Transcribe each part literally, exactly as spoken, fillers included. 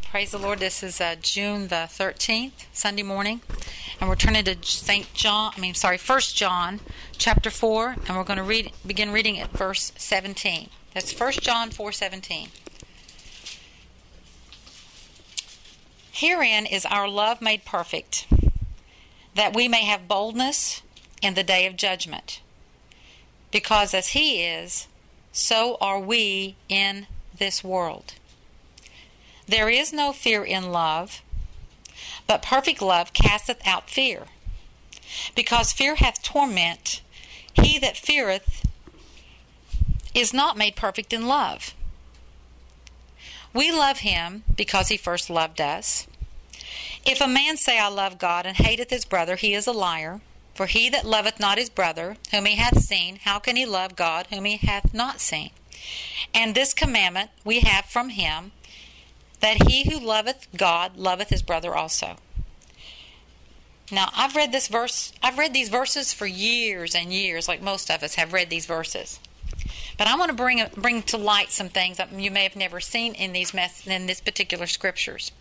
Praise the Lord. This is uh, June the thirteenth, Sunday morning, and we're turning to Saint John. I mean, sorry, First John, chapter four, and we're going to read begin reading at verse seventeen. That's First John four seventeen. Herein is our love made perfect, that we may have boldness in the day of judgment. Because as He is, so are we in this world. There is no fear in love, but perfect love casteth out fear. Because fear hath torment, he that feareth is not made perfect in love. We love him because he first loved us. If a man say, I love God, and hateth his brother, he is a liar. For he that loveth not his brother, whom he hath seen, how can he love God, whom he hath not seen? And this commandment we have from him, that he who loveth God loveth his brother also. Now, I've read this verse. I've read these verses for years and years, like most of us have read these verses. But I want to bring bring to light some things that you may have never seen in these mess, in this particular scriptures.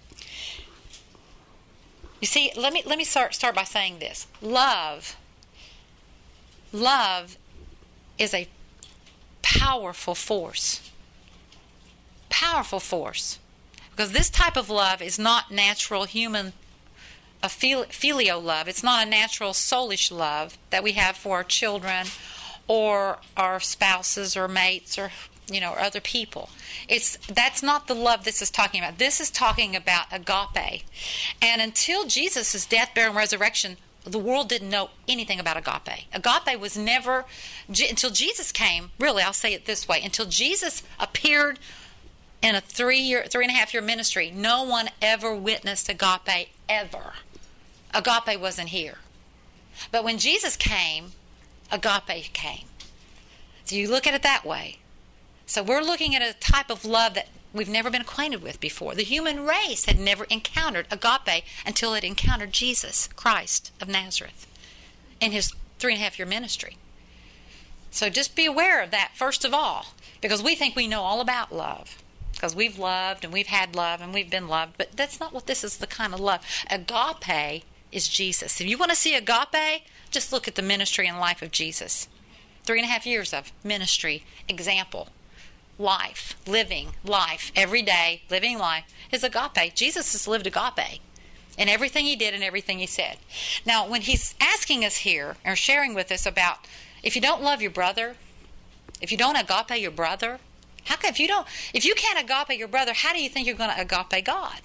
You see, let me let me start start by saying this: love, love, is a powerful force. Powerful force. Because this type of love is not natural human, a filial love. It's not a natural soulish love that we have for our children or our spouses or mates or, you know, or other people. It's that's not the love this is talking about. This is talking about agape. And until Jesus' death, burial, and resurrection, the world didn't know anything about agape. Agape was never, until Jesus came, really, I'll say it this way, until Jesus appeared in a three-year, three and a half year ministry, no one ever witnessed agape, ever. Agape wasn't here. But when Jesus came, agape came. So you look at it that way. So we're looking at a type of love that we've never been acquainted with before. The human race had never encountered agape until it encountered Jesus Christ of Nazareth in his three and a half year ministry. So just be aware of that first of all, because we think we know all about love. Because we've loved and we've had love and we've been loved. But that's not what this is, the kind of love. Agape is Jesus. If you want to see agape, just look at the ministry and life of Jesus. Three and a half years of ministry, example, life, living life, every day, living life is agape. Jesus has lived agape in everything he did and everything he said. Now, when he's asking us here or sharing with us about if you don't love your brother, if you don't agape your brother, How can, if you don't, if you can't agape your brother, how do you think you're going to agape God?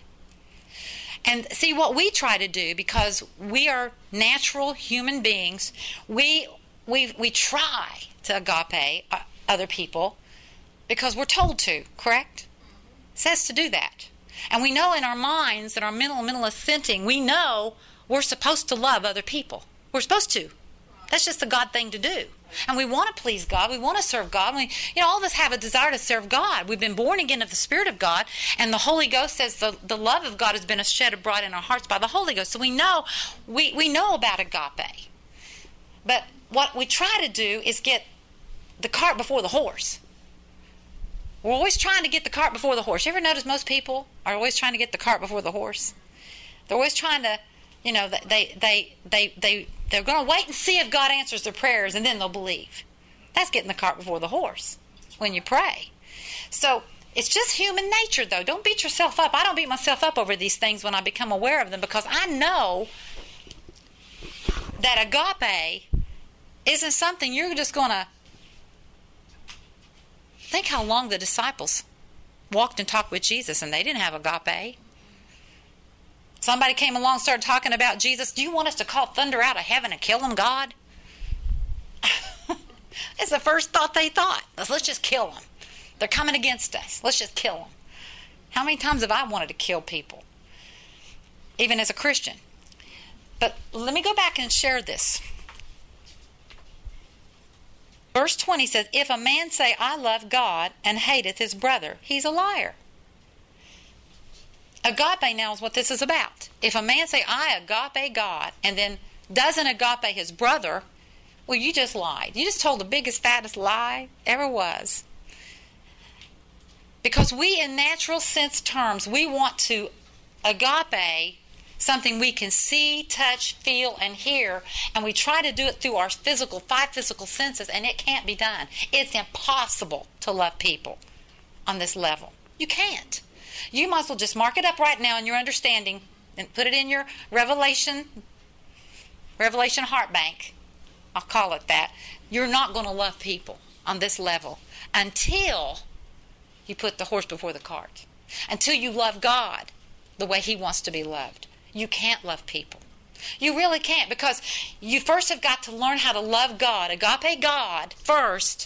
And see, what we try to do, because we are natural human beings, we we we try to agape other people because we're told to. Correct? It says to do that, and we know in our minds, in our mental mentalist thinking, we know we're supposed to love other people. We're supposed to. That's just the God thing to do. And we want to please God. We want to serve God. We, you know, all of us have a desire to serve God. We've been born again of the Spirit of God, and the Holy Ghost says the, the love of God has been shed abroad in our hearts by the Holy Ghost. So we know we, we know about agape. But what we try to do is get the cart before the horse. We're always trying to get the cart before the horse. You ever notice most people are always trying to get the cart before the horse? They're always trying to, you know, they they they they they're going to wait and see if God answers their prayers, and then they'll believe. That's getting the cart before the horse when you pray. So it's just human nature, though. Don't beat yourself up. I don't beat myself up over these things when I become aware of them, because I know that agape isn't something you're just going to think how long the disciples walked and talked with Jesus, and they didn't have agape. Somebody came along and started talking about Jesus. Do you want us to call thunder out of heaven and kill him, God? It's the first thought they thought. Let's just kill them. They're coming against us. Let's just kill them. How many times have I wanted to kill people? Even as a Christian. But let me go back and share this. Verse twenty says, if a man say, I love God, and hateth his brother, he's a liar. Agape now is what this is about. If a man say, I agape God, and then doesn't agape his brother, well, you just lied. You just told the biggest, fattest lie ever was. Because we, in natural sense terms, we want to agape something we can see, touch, feel, and hear, and we try to do it through our physical, five physical senses, and it can't be done. It's impossible to love people on this level. You can't. You might as well just mark it up right now in your understanding and put it in your Revelation, Revelation Heart Bank. I'll call it that. You're not going to love people on this level until you put the horse before the cart. Until you love God the way He wants to be loved. You can't love people. You really can't, because you first have got to learn how to love God, agape God first,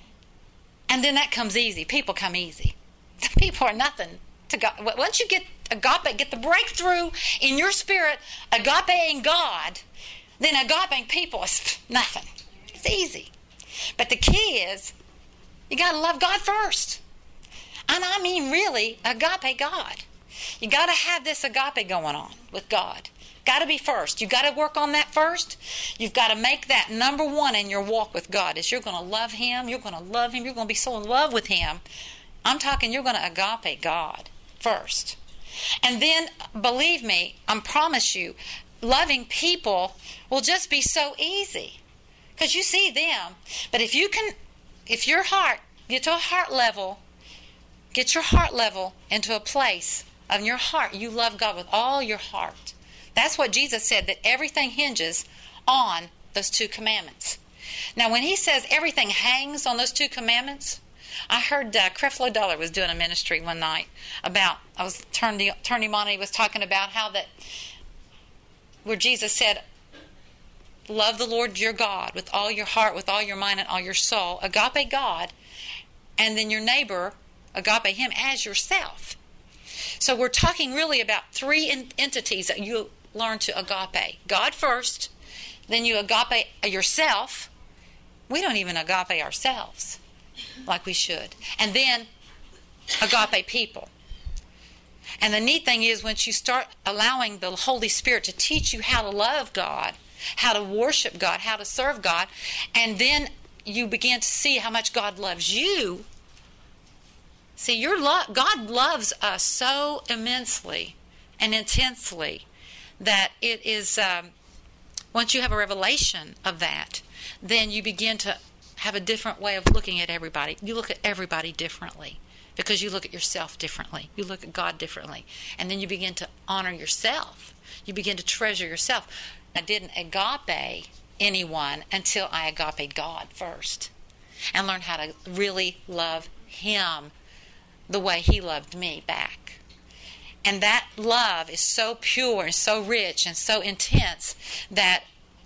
and then that comes easy. People come easy. People are nothing to God. Once you get agape, get the breakthrough in your spirit, agape-ing God, then agape-ing people is nothing. It's easy. But the key is, you got to love God first. And I mean really, agape God. You got to have this agape going on with God. Got to be first. You got to work on that first. You've got to make that number one in your walk with God. Is you're going to love Him. You're going to love Him. You're going to be so in love with Him. I'm talking you're going to agape God first. And then, believe me, I promise you, loving people will just be so easy. Because you see them. But if you can, if your heart, get to a heart level, get your heart level into a place of your heart, you love God with all your heart. That's what Jesus said, that everything hinges on those two commandments. Now, when He says everything hangs on those two commandments, I heard uh, Creflo Dollar was doing a ministry one night about, I was turning him on, and he was talking about how that, where Jesus said, love the Lord your God with all your heart, with all your mind, and all your soul, agape God, and then your neighbor, agape Him as yourself. So we're talking really about three in- entities that you learn to agape. God first, then you agape yourself. We don't even agape ourselves like we should. And then agape people. And the neat thing is, once you start allowing the Holy Spirit to teach you how to love God, how to worship God, how to serve God, and then you begin to see how much God loves you. See, your lo- God loves us so immensely and intensely that it is, um, once you have a revelation of that, then you begin to have a different way of looking at everybody. You look at everybody differently because you look at yourself differently. You look at God differently. And then you begin to honor yourself. You begin to treasure yourself. I didn't agape anyone until I agape God first and learned how to really love Him the way He loved me back. And that love is so pure and so rich and so intense that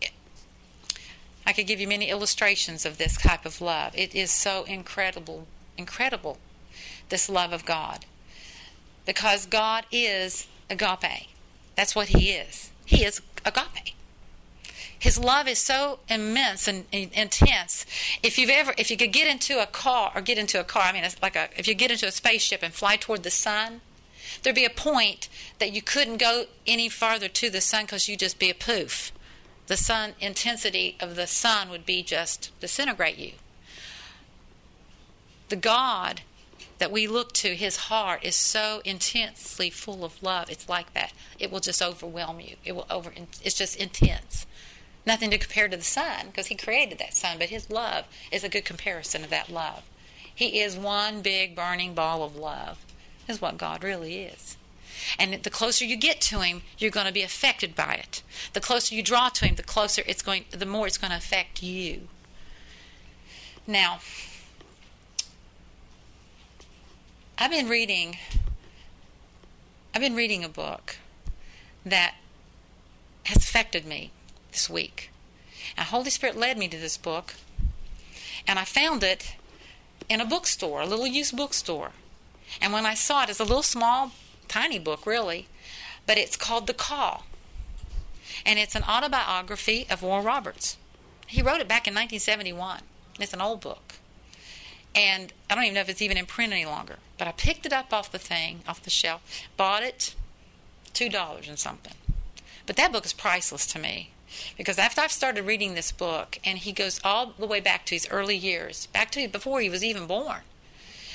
I could give you many illustrations of this type of love. It is so incredible, incredible, this love of God. Because God is agape. That's what He is. He is agape. His love is so immense and, and intense. If you've ever, if you could get into a car, or get into a car, I mean, it's like a, if you get into a spaceship and fly toward the sun, there'd be a point that you couldn't go any farther to the sun because you'd just be a poof. The sun, intensity of the sun would be just disintegrate you. The God that we look to, His heart is so intensely full of love. It's like that. It will just overwhelm you. It will over. It's just intense. Nothing to compare to the sun, because He created that sun, but His love is a good comparison of that love. He is one big burning ball of love, is what God really is. And the closer you get to Him, you're going to be affected by it. The closer you draw to Him, the closer it's going, the more it's going to affect you. Now, I've been reading, I've been reading a book that has affected me this week. And Holy Spirit led me to this book, and I found it in a bookstore, a little used bookstore. And when I saw it, it's a little small, tiny book, really, but it's called The Call. And it's an autobiography of Oral Roberts. He wrote it back in nineteen seventy-one. It's an old book. And I don't even know if it's even in print any longer. But I picked it up off the thing, off the shelf, bought it, two dollars and something. But that book is priceless to me. Because after I've started reading this book, and he goes all the way back to his early years, back to before he was even born.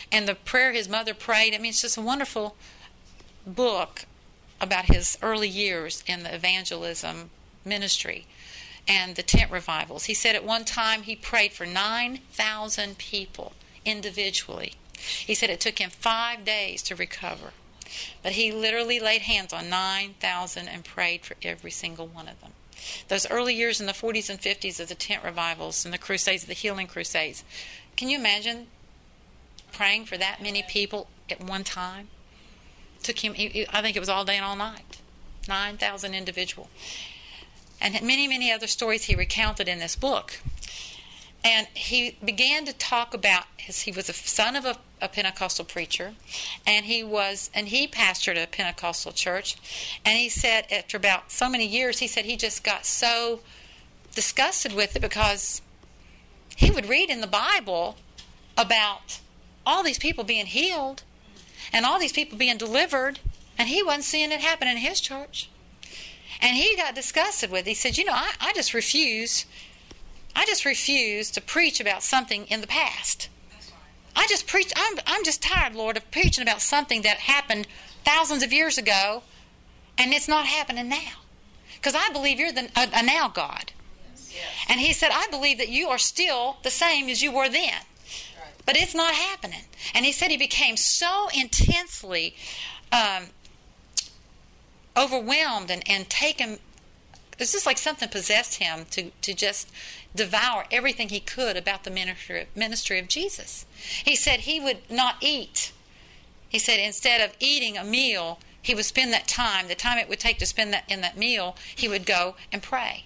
and the prayer his mother prayed. I mean, it's just a wonderful book about his early years in the evangelism ministry and the tent revivals. He said at one time he prayed for nine thousand people individually. He said it took him five days to recover. But he literally laid hands on nine thousand and prayed for every single one of them. Those early years in the forties and fifties of the tent revivals and the crusades, the healing crusades. Can you imagine praying for that many people at one time? Took him, I think it was all day and all night. nine thousand individual. And many, many other stories he recounted in this book. And he began to talk about his, he was a son of a, a Pentecostal preacher, and he was, and he pastored a Pentecostal church. And he said after about so many years, he said he just got so disgusted with it because he would read in the Bible about all these people being healed and all these people being delivered, and he wasn't seeing it happen in his church. And he got disgusted with it. He said, you know, I, I just refuse I just refuse to preach about something in the past. I just preach. I'm, I'm just tired, Lord, of preaching about something that happened thousands of years ago, and it's not happening now. Because I believe you're the, a, a now God. Yes. And he said, I believe that you are still the same as you were then. Right. But it's not happening. And he said he became so intensely um, overwhelmed and, and taken. It's just like something possessed him to, to just devour everything he could about the ministry, ministry of Jesus. He said he would not eat. He said instead of eating a meal, he would spend that time, the time it would take to spend that in that meal, he would go and pray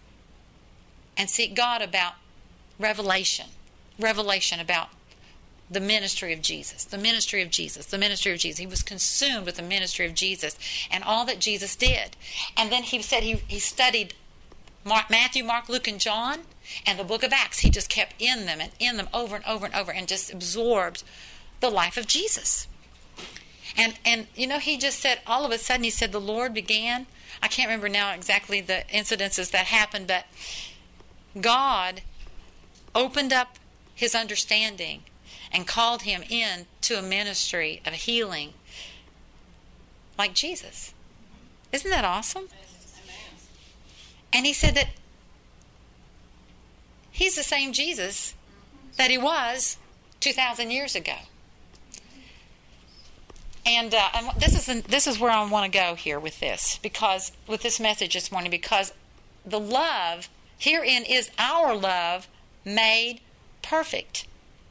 and seek God about revelation, revelation about the ministry of Jesus, the ministry of Jesus, the ministry of Jesus. He was consumed with the ministry of Jesus and all that Jesus did. And then he said he, he studied Mark, Matthew, Mark, Luke, and John, and the book of Acts. He just kept in them and in them over and over and over and just absorbed the life of Jesus. And, and you know, he just said, all of a sudden, he said, the Lord began, I can't remember now exactly the incidences that happened, but God opened up his understanding and called him in to a ministry of healing like Jesus. Isn't that awesome? And he said that he's the same Jesus that he was two thousand years ago. And, uh, and this is this is where I want to go here with this, because with this message this morning, because the love herein is our love made perfect.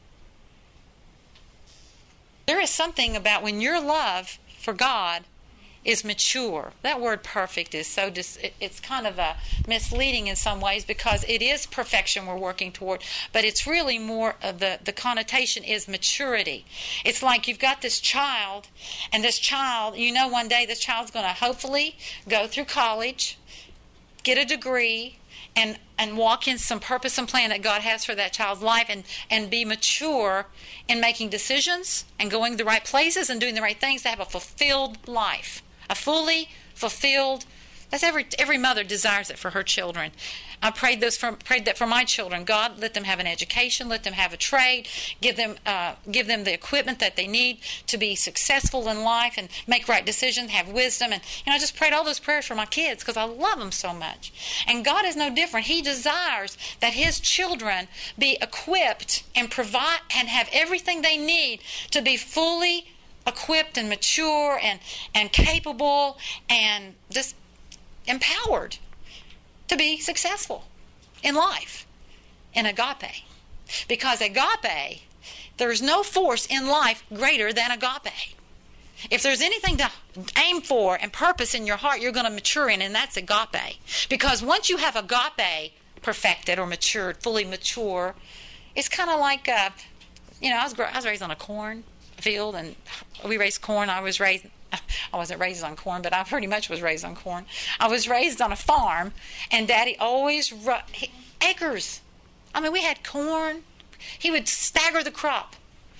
There is something about when your love for God is mature. That word perfect is so dis- it's kind of a misleading in some ways, because it is perfection we're working toward, but it's really more of the the connotation is maturity. It's like you've got this child, and this child, you know, one day this child's going to hopefully go through college, get a degree, and and walk in some purpose and plan that God has for that child's life, and, and be mature in making decisions and going the right places and doing the right things to have a fulfilled life. A fully fulfilled, that's every every mother desires it for her children. I prayed this for prayed that for my children. God, let them have an education, let them have a trade, give them uh, give them the equipment that they need to be successful in life and make right decisions, have wisdom. And you know, I just prayed all those prayers for my kids because I love them so much. And God is no different. He desires that His children be equipped and provide and have everything they need to be fully equipped and mature and and capable and just empowered to be successful in life, in agape. Because agape, there's no force in life greater than agape. If there's anything to aim for and purpose in your heart, you're going to mature in, and that's agape. Because once you have agape perfected or matured, fully mature, it's kind of like, uh, you know, I was, I was raised on a corn field, and we raised corn. I was raised... I wasn't raised on corn, but I pretty much was raised on corn. I was raised on a farm, and Daddy always ru- he, acres. I mean, we had corn. He would stagger the crop.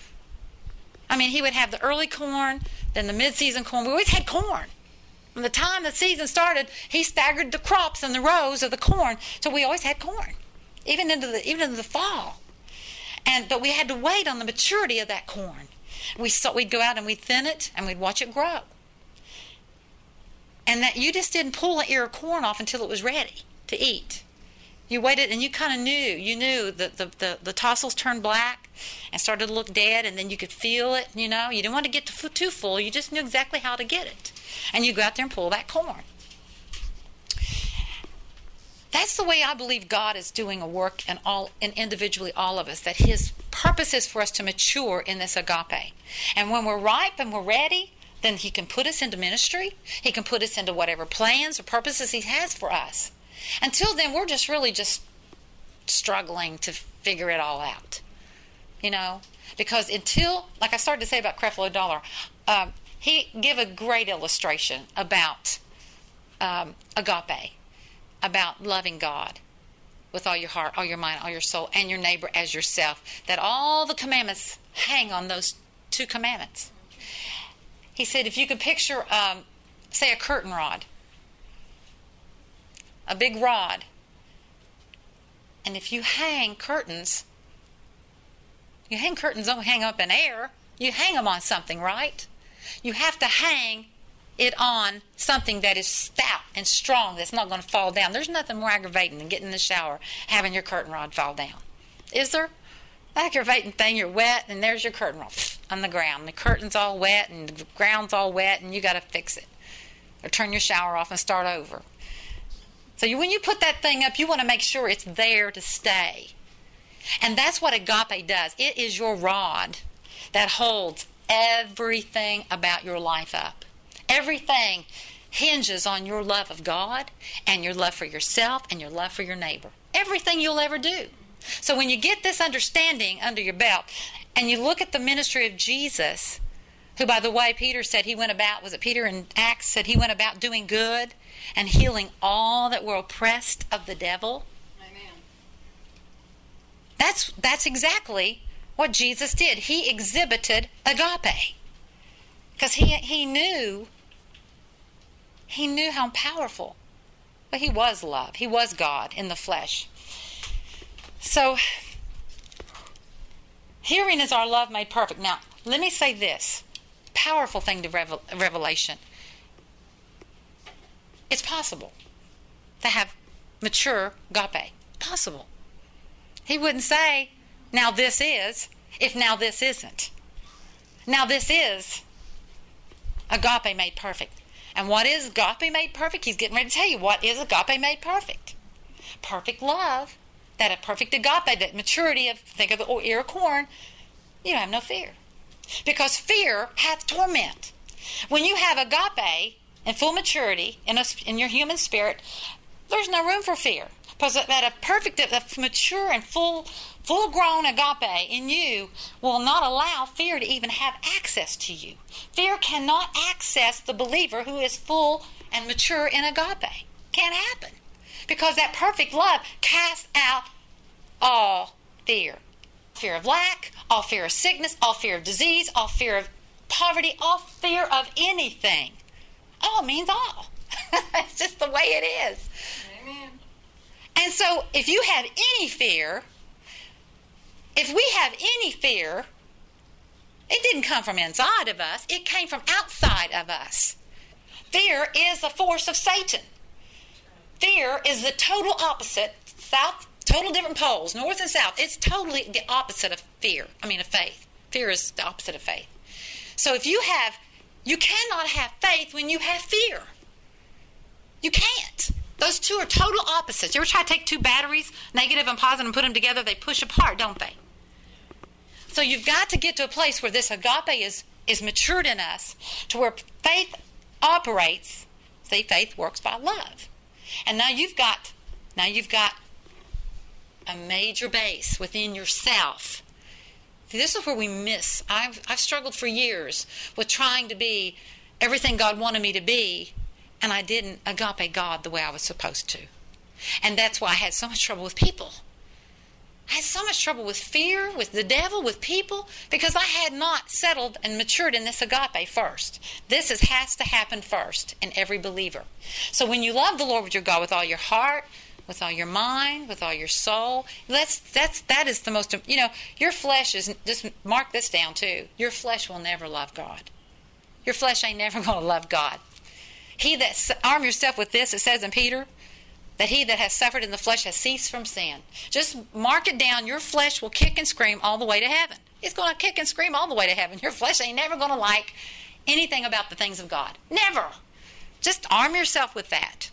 I mean, he would have the early corn, then the mid-season corn. We always had corn. From the time the season started, he staggered the crops and the rows of the corn, so we always had corn, even into the even into the fall. And but we had to wait on the maturity of that corn. We saw, we'd go out and we'd thin it and we'd watch it grow. And that you just didn't pull an ear of corn off until it was ready to eat. You waited and you kind of knew. You knew that the, the, the tassels turned black and started to look dead, and then you could feel it, you know. You didn't want to get too full. You just knew exactly how to get it. And you go out there and pull that corn. That's the way I believe God is doing a work in all, in individually all of us, that his purpose is for us to mature in this agape. And when we're ripe and we're ready, then he can put us into ministry. He can put us into whatever plans or purposes he has for us. Until then, we're just really just struggling to figure it all out. You know? Because until, like I started to say about Creflo Dollar, um, he gave a great illustration about um, agape, about loving God with all your heart, all your mind, all your soul, and your neighbor as yourself. That all the commandments hang on those two commandments. He said, if you could picture, um, say, a curtain rod, a big rod, and if you hang curtains, you hang curtains don't hang up in air. You hang them on something, right? You have to hang it on something that is stout and strong, that's not going to fall down. There's nothing more aggravating than getting in the shower, having your curtain rod fall down. Is there? Aggravating thing, you're wet, and there's your curtain rod on the ground. The curtain's all wet, and the ground's all wet, and you got to fix it. Or turn your shower off and start over. So you, when you put that thing up, you want to make sure it's there to stay. And that's what agape does. It is your rod that holds everything about your life up. Everything hinges on your love of God and your love for yourself and your love for your neighbor. Everything you'll ever do. So when you get this understanding under your belt and you look at the ministry of Jesus, who, by the way, Peter said he went about, was it Peter in Acts, said he went about doing good and healing all that were oppressed of the devil? Amen. That's, that's exactly what Jesus did. He exhibited agape. Because he, he knew, he knew how powerful. Well, he was love. He was God in the flesh. So, hearing is our love made perfect. Now, let me say this. Powerful thing to revel- revelation. It's possible to have mature agape. Possible. He wouldn't say, now this is, if now this isn't. Now this is agape made perfect. And what is agape made perfect? He's getting ready to tell you what is agape made perfect. Perfect love. That a perfect agape, that maturity of, think of the ear of corn, you have no fear. Because fear hath torment. When you have agape in full maturity in, a, in your human spirit, there's no room for fear. Because that a perfect, a mature and full, full-grown agape in you will not allow fear to even have access to you. Fear cannot access the believer who is full and mature in agape. Can't happen. Because that perfect love casts out all fear. Fear of lack, all fear of sickness, all fear of disease, all fear of poverty, all fear of anything. All means all. That's just the way it is. Amen. And so if you have any fear, if we have any fear, it didn't come from inside of us. It came from outside of us. Fear is a force of Satan. Fear is the total opposite, south, total different poles, north and south. It's totally the opposite of fear. I mean, of faith. Fear is the opposite of faith. So if you have, you cannot have faith when you have fear. You can't. Those two are total opposites. You ever try to take two batteries, negative and positive, and put them together? They push apart, don't they? So you've got to get to a place where this agape is, is matured in us, to where faith operates. See, faith works by love. And now you've got, now you've got a major base within yourself. See, this is where we miss. I've I've struggled for years with trying to be everything God wanted me to be, and I didn't agape God the way I was supposed to. And that's why I had so much trouble with people. I had so much trouble with fear, with the devil, with people, because I had not settled and matured in this agape first. This is, has to happen first in every believer. So when you love the Lord with your God with all your heart, with all your mind, with all your soul. That's that's that is the most, you know, your flesh is, just mark this down too. Your flesh will never love God. Your flesh ain't never going to love God. He that, arm yourself with this, it says in Peter, that he that has suffered in the flesh has ceased from sin. Just mark it down. Your flesh will kick and scream all the way to heaven. It's going to kick and scream all the way to heaven. Your flesh ain't never going to like anything about the things of God. Never. Just arm yourself with that.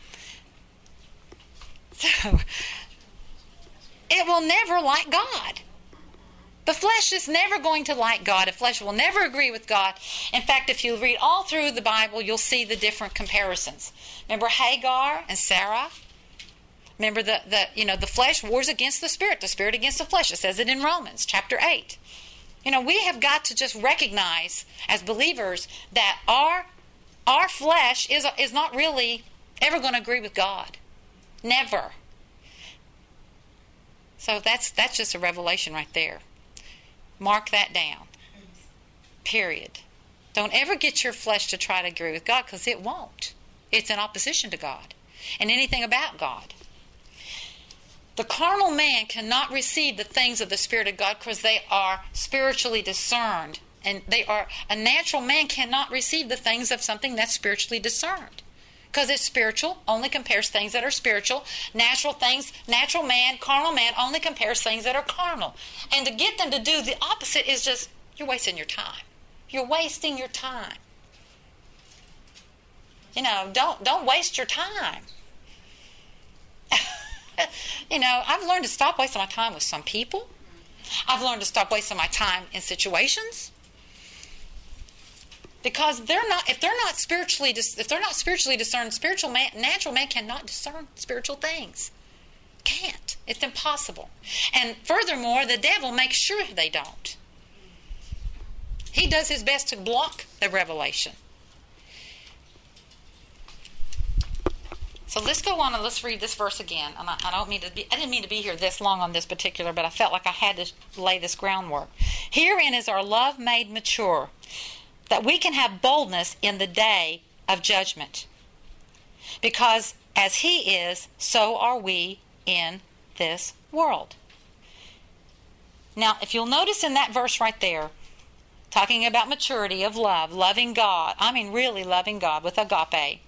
So, it will never like God. The flesh is never going to like God. The flesh will never agree with God. In fact, if you read all through the Bible, you'll see the different comparisons. Remember Hagar and Sarah? Remember the, the you know, the flesh wars against the spirit, the spirit against the flesh. It says it in Romans chapter eight. You know, we have got to just recognize as believers that our our flesh is is not really ever going to agree with God. Never. So that's that's just a revelation right there. Mark that down. Period. Don't ever get your flesh to try to agree with God, because it won't. It's in opposition to God and anything about God. The carnal man cannot receive the things of the Spirit of God because they are spiritually discerned. And they are, a natural man cannot receive the things of something that's spiritually discerned. Because it's spiritual, only compares things that are spiritual. Natural things, natural man, carnal man only compares things that are carnal. And to get them to do the opposite is just, you're wasting your time. You're wasting your time. You know, don't don't waste your time. You know, I've learned to stop wasting my time with some people. I've learned to stop wasting my time in situations. Because they're not, if they're not spiritually, if they're not spiritually discerned, spiritual man, natural man cannot discern spiritual things. Can't. It's impossible. And furthermore, the devil makes sure they don't. He does his best to block the revelation. So let's go on and let's read this verse again. And I, I don't mean to be, I didn't mean to be here this long on this particular, but I felt like I had to lay this groundwork. Herein is our love made mature, that we can have boldness in the day of judgment. Because as he is, so are we in this world. Now, if you'll notice in that verse right there, talking about maturity of love, loving God, I mean really loving God with agape,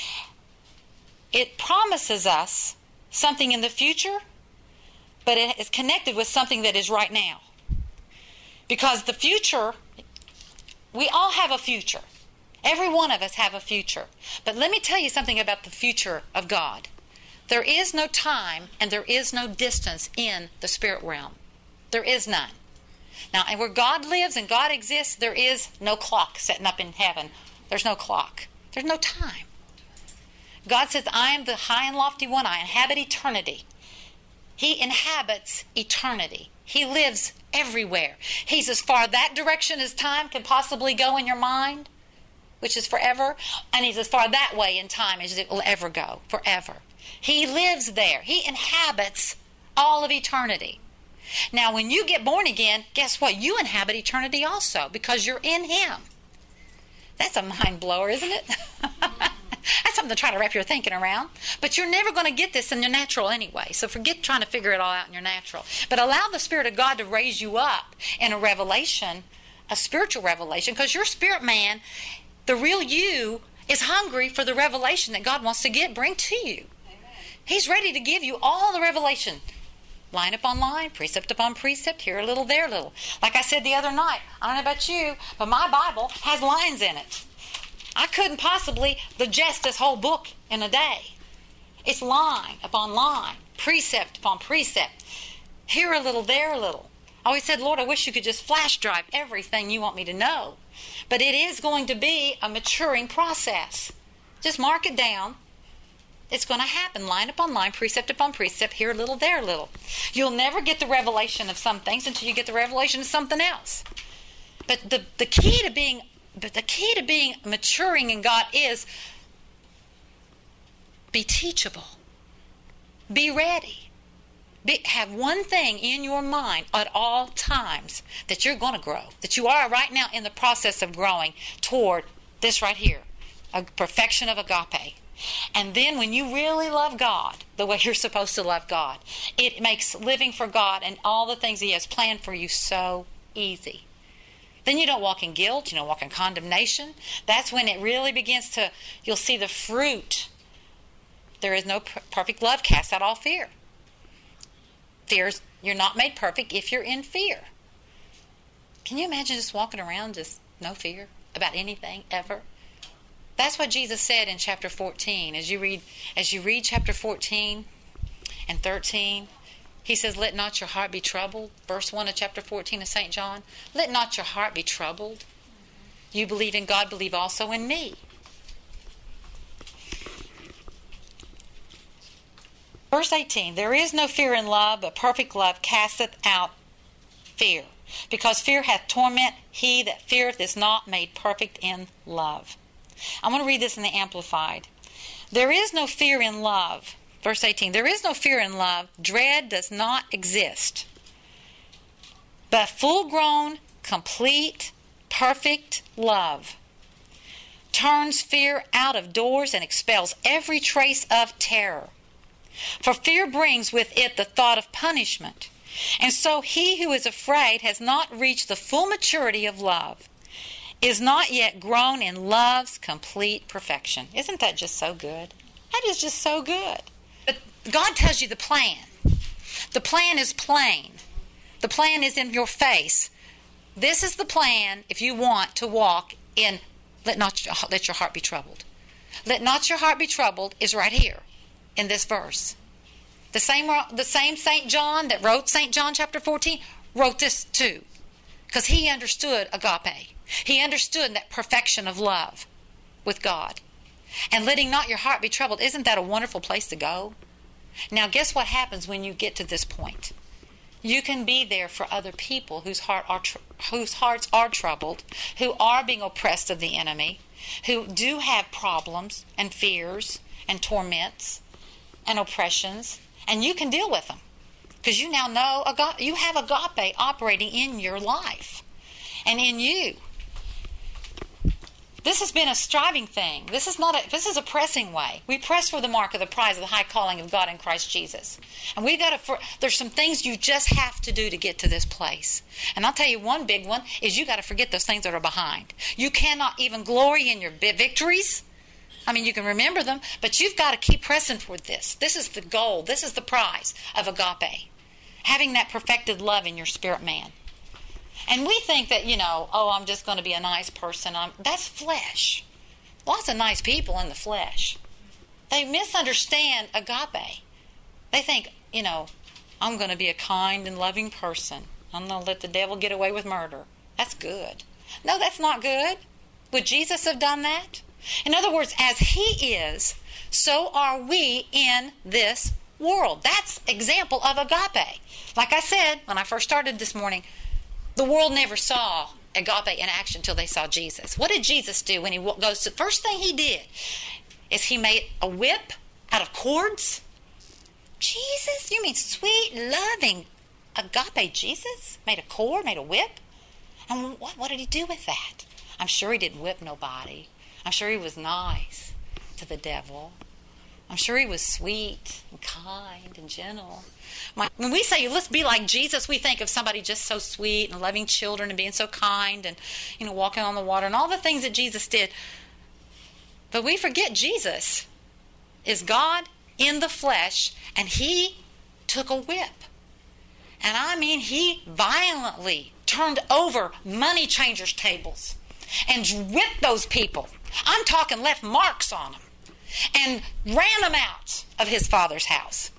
it promises us something in the future, but it is connected with something that is right now. Because the future, we all have a future. Every one of us have a future. But let me tell you something about the future of God. There is no time and there is no distance in the spirit realm. There is none. Now, and where God lives and God exists, there is no clock setting up in heaven. There's no clock. There's no time. God says, I am the high and lofty one. I inhabit eternity. He inhabits eternity. He lives everywhere. He's as far that direction as time can possibly go in your mind, which is forever, and he's as far that way in time as it will ever go, forever. He lives there. He inhabits all of eternity. Now, when you get born again, guess what? You inhabit eternity also, because you're in him. That's a mind blower, isn't it? That's something to try to wrap your thinking around. But you're never going to get this in your natural anyway. So forget trying to figure it all out in your natural. But allow the Spirit of God to raise you up in a revelation, a spiritual revelation, because your spirit man, the real you, is hungry for the revelation that God wants to get, bring to you. Amen. He's ready to give you all the revelation. Line upon line, precept upon precept, here a little, there a little. Like I said the other night, I don't know about you, but my Bible has lines in it. I couldn't possibly digest this whole book in a day. It's line upon line, precept upon precept. Here a little, there a little. I always said, Lord, I wish you could just flash drive everything you want me to know. But it is going to be a maturing process. Just mark it down. It's going to happen line upon line, precept upon precept, here a little, there a little. You'll never get the revelation of some things until you get the revelation of something else. But the, the key to being But the key to being maturing in God is be teachable. Be ready. Be, have one thing in your mind at all times, that you're going to grow, that you are right now in the process of growing toward this right here, a perfection of agape. And then when you really love God the way you're supposed to love God, it makes living for God and all the things He has planned for you so easy. Then you don't walk in guilt, you don't walk in condemnation. That's when it really begins to, you'll see the fruit. There is no perfect love casts out all fear. Fears, you're not made perfect if you're in fear. Can you imagine just walking around just no fear about anything ever? That's what Jesus said in chapter fourteen. As you read, as you read chapter fourteen and thirteen, He says, let not your heart be troubled. Verse one of chapter fourteen of Saint John. Let not your heart be troubled. You believe in God, believe also in me. Verse eighteen, there is no fear in love, but perfect love casteth out fear. Because fear hath torment, he that feareth is not made perfect in love. I'm going to read this in the Amplified. There is no fear in love. Verse eighteen, there is no fear in love. Dread does not exist. But full-grown, complete, perfect love turns fear out of doors and expels every trace of terror. For fear brings with it the thought of punishment. And so he who is afraid has not reached the full maturity of love, is not yet grown in love's complete perfection. Isn't that just so good? That is just so good. But God tells you the plan. The plan is plain. The plan is in your face. This is the plan if you want to walk in, let not let your heart be troubled. Let not your heart be troubled is right here in this verse. The same, the same Saint John that wrote Saint John chapter fourteen wrote this too. Because he understood agape. He understood that perfection of love with God. And letting not your heart be troubled, isn't that a wonderful place to go? Now guess what happens when you get to this point? You can be there for other people whose, heart are tr- whose hearts are troubled, who are being oppressed of the enemy, who do have problems and fears and torments and oppressions, and you can deal with them because you now know agape, you have agape operating in your life and in you. This has been a striving thing. This is not a, this is a pressing way. We press for the mark of the prize of the high calling of God in Christ Jesus. And we've got to, for, there's some things you just have to do to get to this place. And I'll tell you one big one is you got to forget those things that are behind. You cannot even glory in your victories. I mean, you can remember them, but you've got to keep pressing toward this. This is the goal. This is the prize of agape. Having that perfected love in your spirit man. And we think that, you know, oh, I'm just going to be a nice person. I'm, that's flesh. Lots of nice people in the flesh. They misunderstand agape. They think, you know, I'm going to be a kind and loving person. I'm going to let the devil get away with murder. That's good. No, that's not good. Would Jesus have done that? In other words, as he is, so are we in this world. That's example of agape. Like I said when I first started this morning, the world never saw agape in action until they saw Jesus. What did Jesus do when he goes to, the first thing he did is he made a whip out of cords? Jesus? You mean sweet, loving, agape Jesus? Made a cord, made a whip? And what, what did he do with that? I'm sure he didn't whip nobody. I'm sure he was nice to the devil. I'm sure he was sweet and kind and gentle. When we say, let's be like Jesus, we think of somebody just so sweet and loving children and being so kind and, you know, walking on the water and all the things that Jesus did. But we forget Jesus is God in the flesh, and he took a whip. And I mean, he violently turned over money changers' tables and whipped those people. I'm talking left marks on them and ran them out of his Father's house.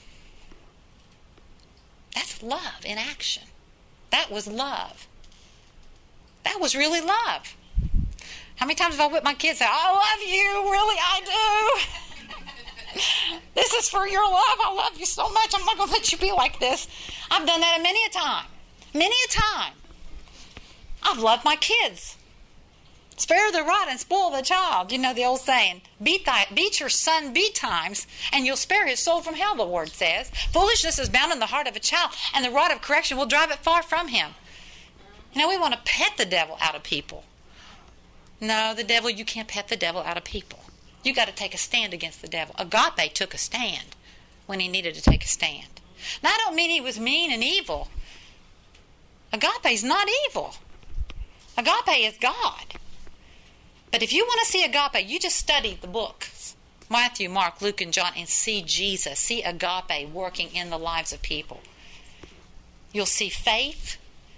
That's love in action. That was love. That was really love. How many times have I whipped my kids and said, I love you, really I do. This is for your love. I love you so much. I'm not going to let you be like this. I've done that many a time. Many a time. I've loved my kids. Spare the rod and spoil the child. You know the old saying, beat, thy, beat your son beat times, and you'll spare his soul from hell, the word says. Foolishness is bound in the heart of a child, and the rod of correction will drive it far from him. You know, we want to pet the devil out of people. No, the devil, you can't pet the devil out of people. You got to take a stand against the devil. Agape took a stand when he needed to take a stand. Now, I don't mean he was mean and evil. Agape's not evil. Agape is God. But if you want to see agape, you just study the books. Matthew, Mark, Luke, and John, and see Jesus. See agape working in the lives of people. You'll see faith.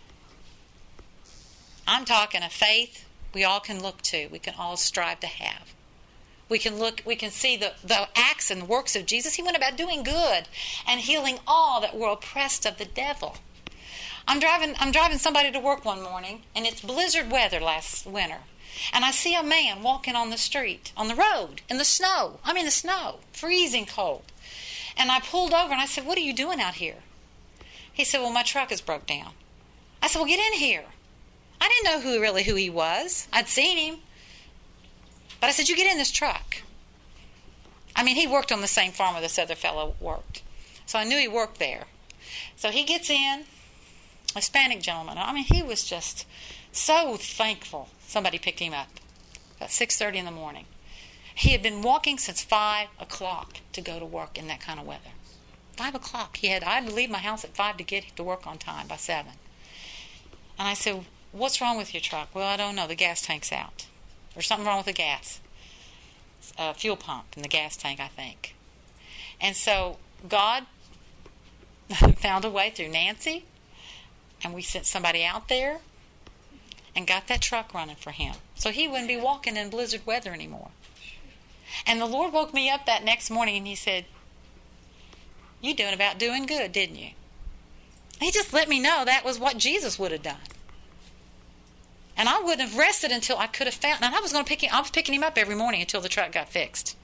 I'm talking a faith we all can look to. We can all strive to have. We can look, we can see the, the acts and works of Jesus. He went about doing good and healing all that were oppressed of the devil. I'm driving I'm driving somebody to work one morning, and it's blizzard weather last winter. And I see a man walking on the street, on the road, in the snow. I'm in the snow, freezing cold. And I pulled over and I said, "What are you doing out here?" He said, "Well, my truck is broke down." I said, "Well, get in here." I didn't know who really who he was. I'd seen him. But I said, "You get in this truck." I mean, he worked on the same farm where this other fellow worked. So I knew he worked there. So he gets in, a Hispanic gentleman. I mean, he was just so thankful somebody picked him up at six thirty in the morning. He had been walking since five o'clock to go to work in that kind of weather. five o'clock. He had, I had to leave my house at five to get to work on time by seven. And I said, "What's wrong with your truck?" "Well, I don't know. The gas tank's out. There's something wrong with the gas. Uh, fuel pump in the gas tank, I think." And so God found a way through Nancy, and we sent somebody out there and got that truck running for him. So he wouldn't be walking in blizzard weather anymore. And the Lord woke me up that next morning and he said, "You doing about doing good, didn't you?" He just let me know that was what Jesus would have done. And I wouldn't have rested until I could have found. And I was going to pick him. I was picking him up every morning until the truck got fixed.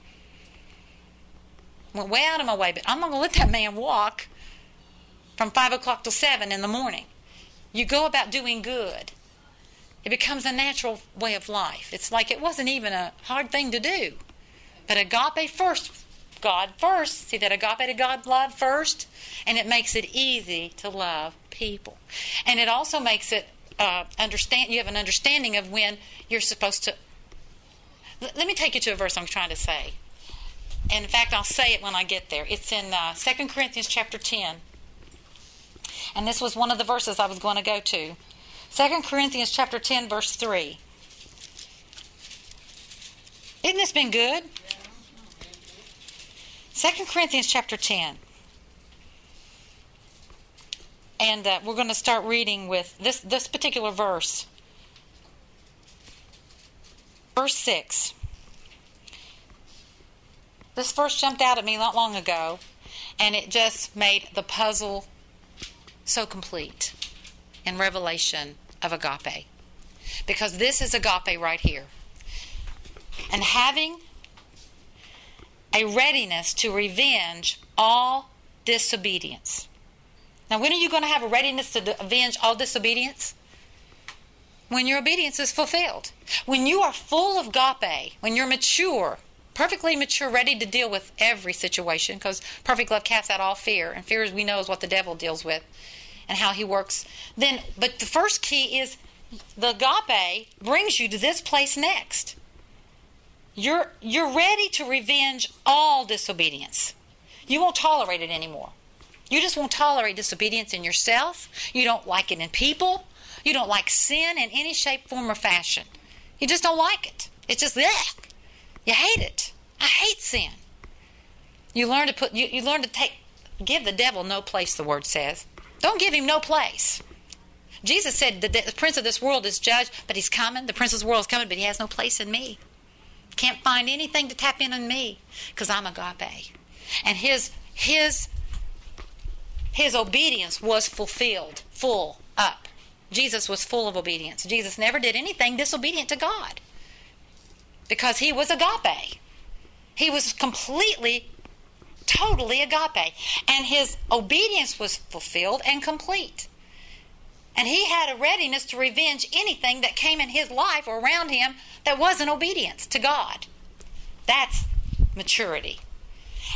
Went way out of my way, but I'm not going to let that man walk from five o'clock till seven in the morning. You go about doing good. It becomes a natural way of life. It's like it wasn't even a hard thing to do. But agape first, God first. See that agape to God love first, and it makes it easy to love people, and it also makes it uh, understand. You have an understanding of when you're supposed to. L- let me take you to a verse I'm trying to say, and in fact, I'll say it when I get there. It's in uh, Second Corinthians chapter ten, and this was one of the verses I was going to go to. Second Corinthians chapter ten, verse three. Isn't this been good? Second Corinthians chapter ten. And uh, we're going to start reading with this, this particular verse. Verse six. This verse jumped out at me not long ago, and it just made the puzzle so complete in revelation of agape. Because this is agape right here. And having a readiness to revenge all disobedience. Now, when are you going to have a readiness to avenge all disobedience? When your obedience is fulfilled. When you are full of agape, when you're mature, perfectly mature, ready to deal with every situation, because perfect love casts out all fear, and fear, as we know, is what the devil deals with and how he works. Then, but the first key is the agape brings you to this place next. You're you're ready to revenge all disobedience. You won't tolerate it anymore. You just won't tolerate disobedience in yourself. You don't like it in people. You don't like sin in any shape, form, or fashion. You just don't like it. It's just ugh. You hate it. I hate sin. You learn to put you, you learn to take give the devil no place, the word says. Don't give him no place. Jesus said that the prince of this world is judged, but he's coming. The prince of this world is coming, but he has no place in me. Can't find anything to tap in on me because I'm agape. And his his his obedience was fulfilled, full up. Jesus was full of obedience. Jesus never did anything disobedient to God because he was agape. He was completely, totally agape. And his obedience was fulfilled and complete. And he had a readiness to revenge anything that came in his life or around him that wasn't obedience to God. That's maturity.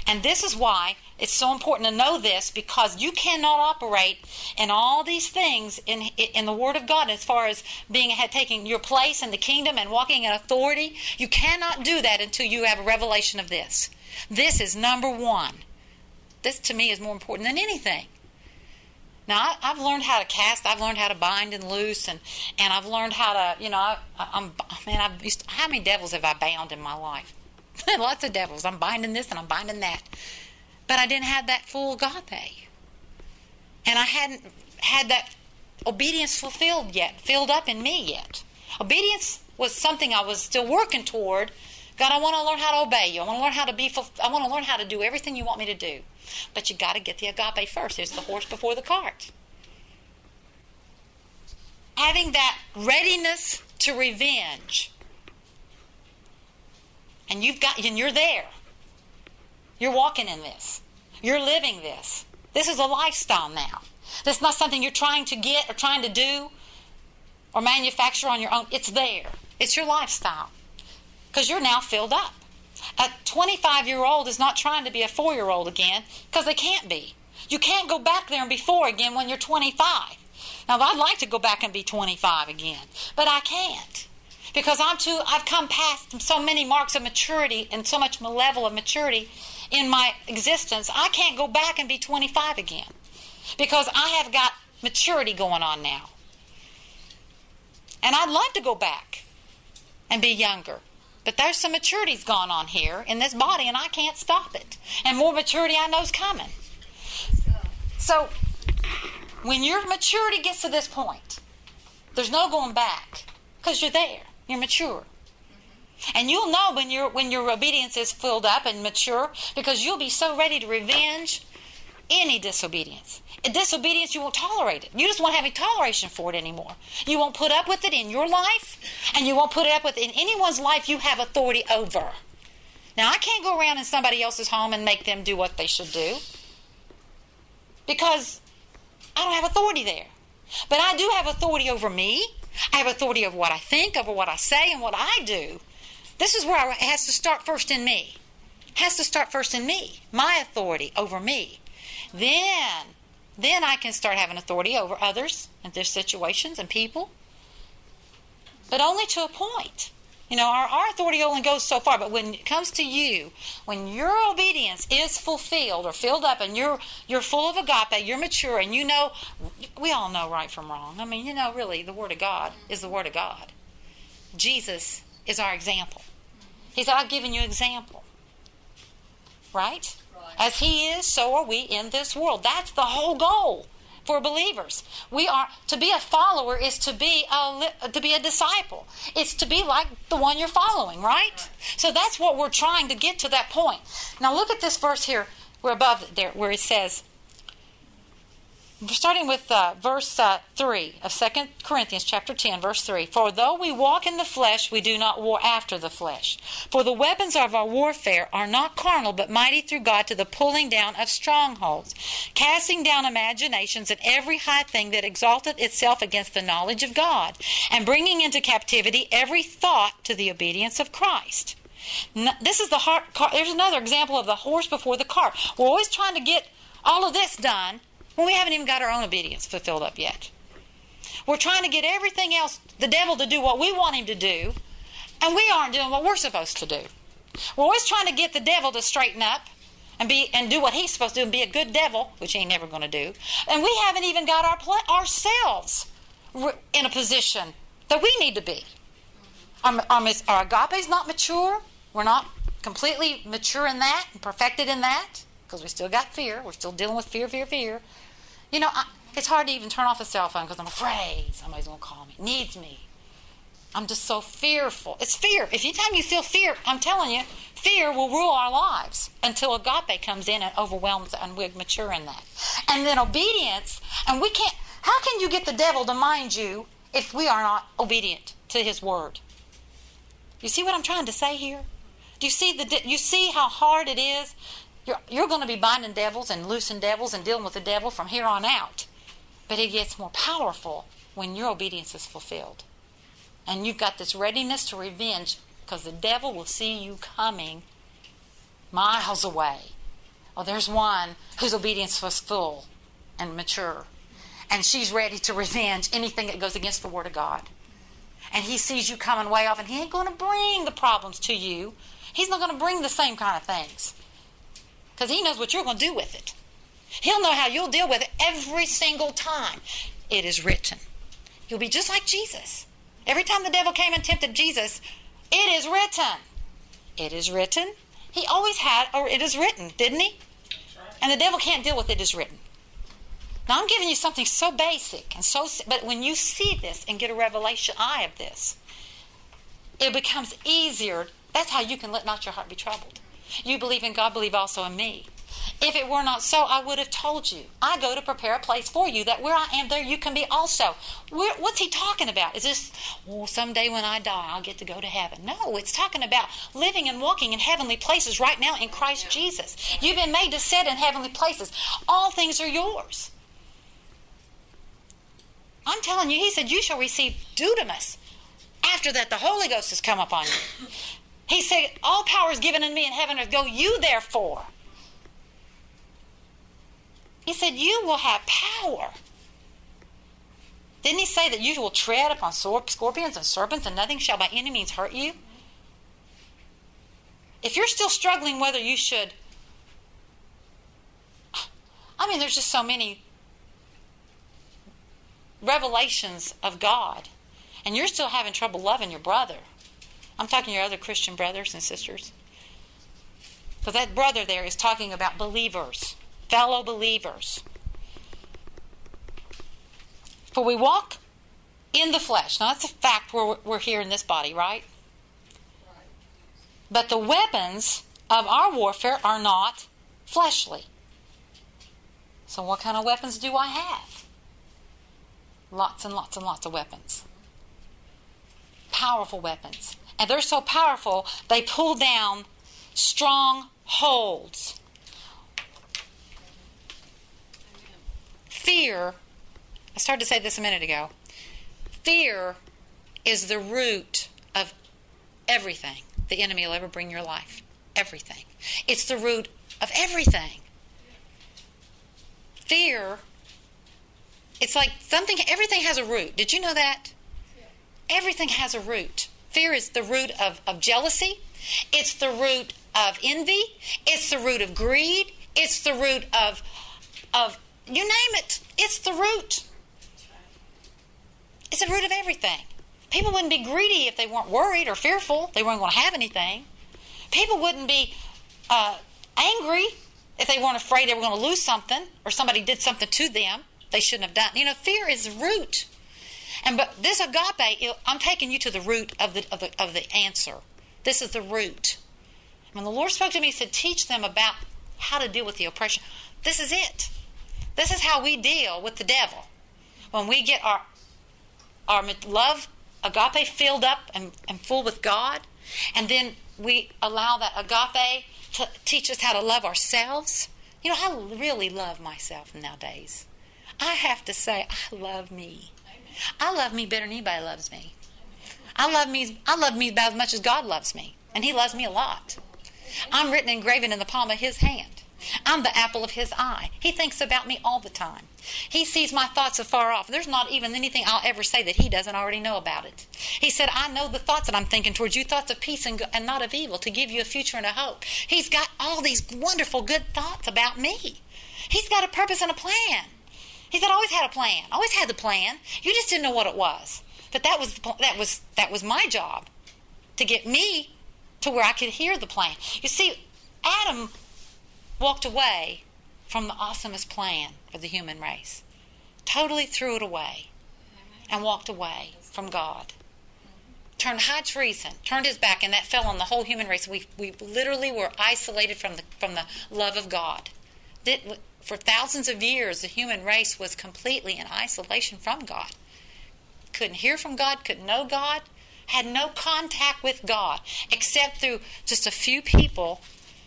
And this is why it's so important to know this, because you cannot operate in all these things in in the Word of God as far as being taking your place in the kingdom and walking in authority. You cannot do that until you have a revelation of this. This is number one. This to me is more important than anything. Now, I, I've learned how to cast. I've learned how to bind and loose, and, and I've learned how to, you know, I, I'm man. I've used to, how many devils have I bound in my life? Lots of devils. I'm binding this and I'm binding that. But I didn't have that full agape. And I hadn't had that obedience fulfilled yet, filled up in me yet. Obedience was something I was still working toward. God, I want to learn how to obey you. I want to learn how to be. I want to learn how to do everything you want me to do. But you got to get the agape first. There's the horse before the cart. Having that readiness to revenge. And you've got, and you're there. You're walking in this. You're living this. This is a lifestyle now. This is not something you're trying to get or trying to do or manufacture on your own. It's there. It's your lifestyle. Because you're now filled up. A twenty-five-year-old is not trying to be a four-year-old again, because they can't be. You can't go back there and be four again when you're twenty-five. Now, I'd like to go back and be twenty-five again, but I can't. Because I'm too, I've come past so many marks of maturity and so much level of maturity in my existence. I can't go back and be twenty-five again. Because I have got maturity going on now. And I'd love to go back and be younger. But there's some maturity's gone on here in this body, and I can't stop it. And more maturity I know is coming. So, when your maturity gets to this point, there's no going back, because you're there. You're mature. And you'll know when your when your obedience is filled up and mature, because you'll be so ready to revenge any disobedience. A disobedience, you won't tolerate it. You just won't have any toleration for it anymore. You won't put up with it in your life, and you won't put it up with it in anyone's life you have authority over. Now, I can't go around in somebody else's home and make them do what they should do, because I don't have authority there. But I do have authority over me. I have authority over what I think, over what I say, and what I do. This is where it has to start first in me. It has to start first in me. My authority over me. Then, then I can start having authority over others and their situations and people. But only to a point. You know, our, our authority only goes so far. But when it comes to you, when your obedience is fulfilled or filled up, and you're you're full of agape, you're mature, and you know, we all know right from wrong. I mean, you know, really, the Word of God is the Word of God. Jesus is our example. He said, I've given you an example. Right? As He is, so are we in this world. That's the whole goal for believers. We are to be a follower is to be a to be a disciple. It's to be like the one you're following, right? So that's what we're trying to get to that point. Now look at this verse here. We're above there where it says, we're starting with uh, verse uh, three of Second Corinthians chapter ten, verse three. For though we walk in the flesh, we do not war after the flesh. For the weapons of our warfare are not carnal, but mighty through God to the pulling down of strongholds, casting down imaginations and every high thing that exalteth itself against the knowledge of God, and bringing into captivity every thought to the obedience of Christ. This is the heart. There's another example of the horse before the cart. We're always trying to get all of this done when we haven't even got our own obedience fulfilled up yet. We're trying to get everything else, the devil, to do what we want him to do, and we aren't doing what we're supposed to do. We're always trying to get the devil to straighten up and be and do what he's supposed to do and be a good devil, which he ain't never going to do. And we haven't even got our pla- ourselves in a position that we need to be. Our, our, our agape is not mature. We're not completely mature in that and perfected in that, because we still got fear. We're still dealing with fear, fear, fear. You know, I, it's hard to even turn off a cell phone because I'm afraid somebody's going to call me. Needs me. I'm just so fearful. It's fear. If anytime you feel fear, I'm telling you, fear will rule our lives until agape comes in and overwhelms and we mature in that. And then obedience, and we can't, how can you get the devil to mind you if we are not obedient to his word? You see what I'm trying to say here? Do you see the? You see how hard it is? You're, you're going to be binding devils and loosing devils and dealing with the devil from here on out. But it gets more powerful when your obedience is fulfilled. And you've got this readiness to revenge, because the devil will see you coming miles away. Oh, there's one whose obedience was full and mature. And she's ready to revenge anything that goes against the Word of God. And he sees you coming way off, and he ain't going to bring the problems to you. He's not going to bring the same kind of things. Because he knows what you're going to do with it. He'll know how you'll deal with it every single time. It is written. You'll be just like Jesus. Every time the devil came and tempted Jesus, it is written. It is written. He always had, or it is written, didn't he? And the devil can't deal with it is written. Now I'm giving you something so basic and so, but when you see this and get a revelation eye of this, it becomes easier. That's how you can let not your heart be troubled. You believe in God, believe also in me. If it were not so, I would have told you. I go to prepare a place for you, that where I am, there you can be also. Where, what's he talking about? Is this, oh, someday when I die, I'll get to go to heaven? No, it's talking about living and walking in heavenly places right now in Christ Jesus. You've been made to sit in heavenly places. All things are yours. I'm telling you, he said, you shall receive dunamis. After that, the Holy Ghost has come upon you. He said, all power is given in me in heaven and earth. Go you therefore. He said, you will have power. Didn't he say that you will tread upon scorpions and serpents and nothing shall by any means hurt you? If you're still struggling whether you should... I mean, there's just so many revelations of God, and you're still having trouble loving your brother. I'm talking to your other Christian brothers and sisters. Because that brother there is talking about believers, fellow believers. For we walk in the flesh. Now that's a fact, we're, we're here in this body, right? But the weapons of our warfare are not fleshly. So what kind of weapons do I have? Lots and lots and lots of weapons. Powerful weapons. And they're so powerful, they pull down strongholds. Fear, I started to say this a minute ago. Fear is the root of everything the enemy will ever bring your life. Everything. It's the root of everything. Fear, it's like something, everything has a root. Did you know that? Everything has a root. Fear is the root of, of jealousy. It's the root of envy. It's the root of greed. It's the root of, of you name it. It's the root. It's the root of everything. People wouldn't be greedy if they weren't worried or fearful. They weren't going to have anything. People wouldn't be uh, angry if they weren't afraid they were going to lose something or somebody did something to them they shouldn't have done. You know, fear is the root. And but this agape, I'm taking you to the root of the of the of the answer. This is the root. When the Lord spoke to me, He said, "Teach them about how to deal with the oppression." This is it. This is how we deal with the devil. When we get our our love, agape, filled up and, and full with God, and then we allow that agape to teach us how to love ourselves. You know, I really love myself nowadays. I have to say, I love me. I love me better than anybody loves me. I love me. I love me about as much as God loves me, and He loves me a lot. I'm written and graven in the palm of His hand. I'm the apple of His eye. He thinks about me all the time. He sees my thoughts afar off. There's not even anything I'll ever say that He doesn't already know about it. He said, I know the thoughts that I'm thinking towards you, thoughts of peace and, and not of evil, to give you a future and a hope. He's got all these wonderful good thoughts about me. He's got a purpose and a plan. He said, I always had a plan. I always had the plan. You just didn't know what it was. But that was that was that was my job, to get me to where I could hear the plan. You see, Adam walked away from the awesomest plan for the human race. Totally threw it away and walked away from God. Turned high treason, turned his back, and that fell on the whole human race. We we literally were isolated from the from the love of God. That, for thousands of years, the human race was completely in isolation from God. Couldn't hear from God, couldn't know God, had no contact with God, except through just a few people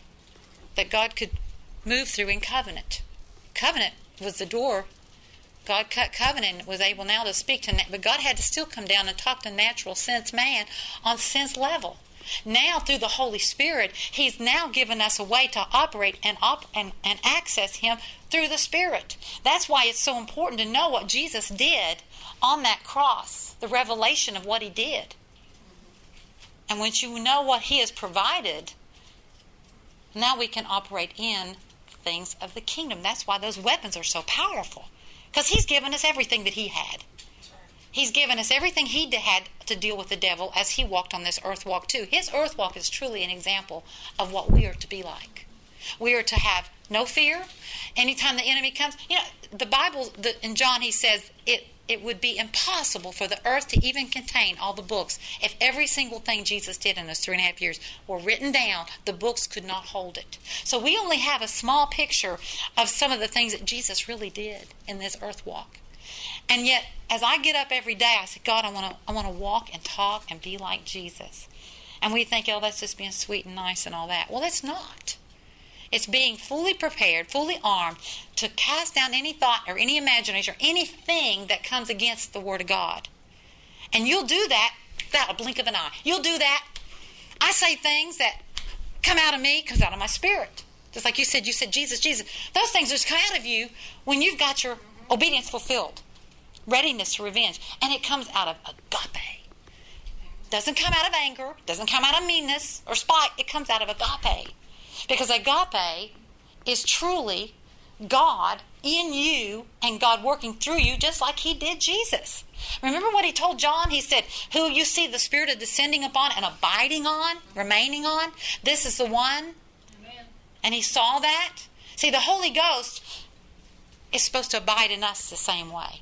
that God could move through in covenant. Covenant was the door. God cut covenant and was able now to speak to, but God had to still come down and talk to natural sense man on sense level. Now, through the Holy Spirit, He's now given us a way to operate and, op- and, and access Him through the Spirit. That's why it's so important to know what Jesus did on that cross, the revelation of what He did. And once you know what He has provided, now we can operate in things of the kingdom. That's why those weapons are so powerful. Because He's given us everything that He had. He's given us everything He had to deal with the devil as He walked on this earth walk too. His earth walk is truly an example of what we are to be like. We are to have no fear. Anytime the enemy comes, you know, the Bible, the, in John, he says it, it would be impossible for the earth to even contain all the books. If every single thing Jesus did in those three and a half years were written down, the books could not hold it. So we only have a small picture of some of the things that Jesus really did in this earth walk. And yet, as I get up every day, I say, God, I want to I want to walk and talk and be like Jesus. And we think, oh, that's just being sweet and nice and all that. Well, it's not. It's being fully prepared, fully armed to cast down any thought or any imagination or anything that comes against the Word of God. And you'll do that without a blink of an eye. You'll do that. I say things that come out of me, comes out of my spirit. Just like you said, you said, Jesus, Jesus. Those things just come out of you when you've got your obedience fulfilled. Readiness to revenge. And it comes out of agape. Doesn't come out of anger. Doesn't come out of meanness or spite. It comes out of agape. Because agape is truly God in you and God working through you just like He did Jesus. Remember what He told John? He said, who you see the Spirit of descending upon and abiding on, remaining on, this is the one. Amen. And He saw that. See, the Holy Ghost is supposed to abide in us the same way.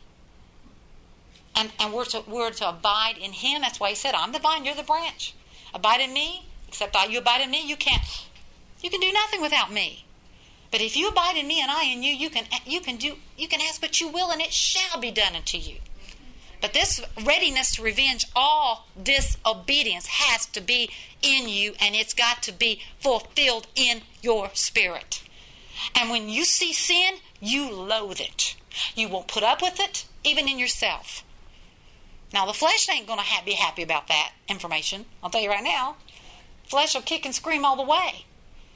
And, and we're, to, we're to abide in Him. That's why He said, I'm the vine, you're the branch. Abide in me. Except I, you abide in me, you can't. You can do nothing without me. But if you abide in me and I in you, you can you can do you can ask what you will, and it shall be done unto you. But this readiness to revenge all disobedience has to be in you, and it's got to be fulfilled in your spirit. And when you see sin, you loathe it. You won't put up with it, even in yourself. Now, the flesh ain't going to ha- be happy about that information. I'll tell you right now. Flesh will kick and scream all the way.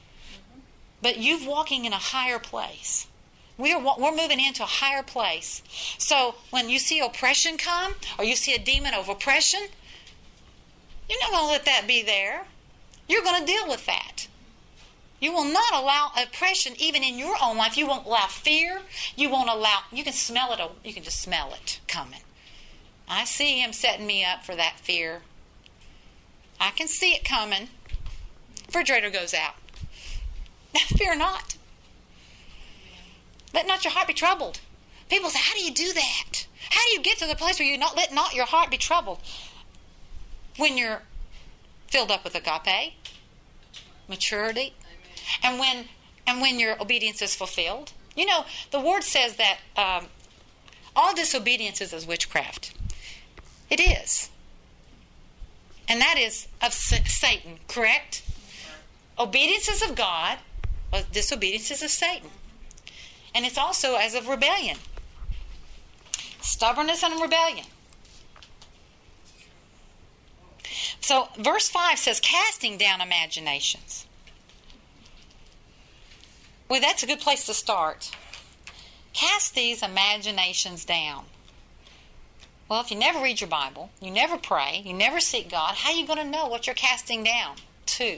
But you're walking in a higher place. We're, we're moving into a higher place. So when you see oppression come, or you see a demon of oppression, you're not going to let that be there. You're going to deal with that. You will not allow oppression even in your own life. You won't allow fear. You won't allow, you can smell it, you can just smell it coming. I see him setting me up for that fear. I can see it coming. Refrigerator goes out. Fear not. Let not your heart be troubled. People say, how do you do that? How do you get to the place where you not let not your heart be troubled? When you're filled up with agape, maturity, and when and when your obedience is fulfilled. You know, the Word says that um, all disobedience is as witchcraft. It is. And that is of Satan, correct? Obedience is of God. Well, disobedience is of Satan. And it's also as of rebellion. Stubbornness and rebellion. So verse five says, casting down imaginations. Well, that's a good place to start. Cast these imaginations down. Well, if you never read your Bible, you never pray, you never seek God, how are you going to know what you're casting down to?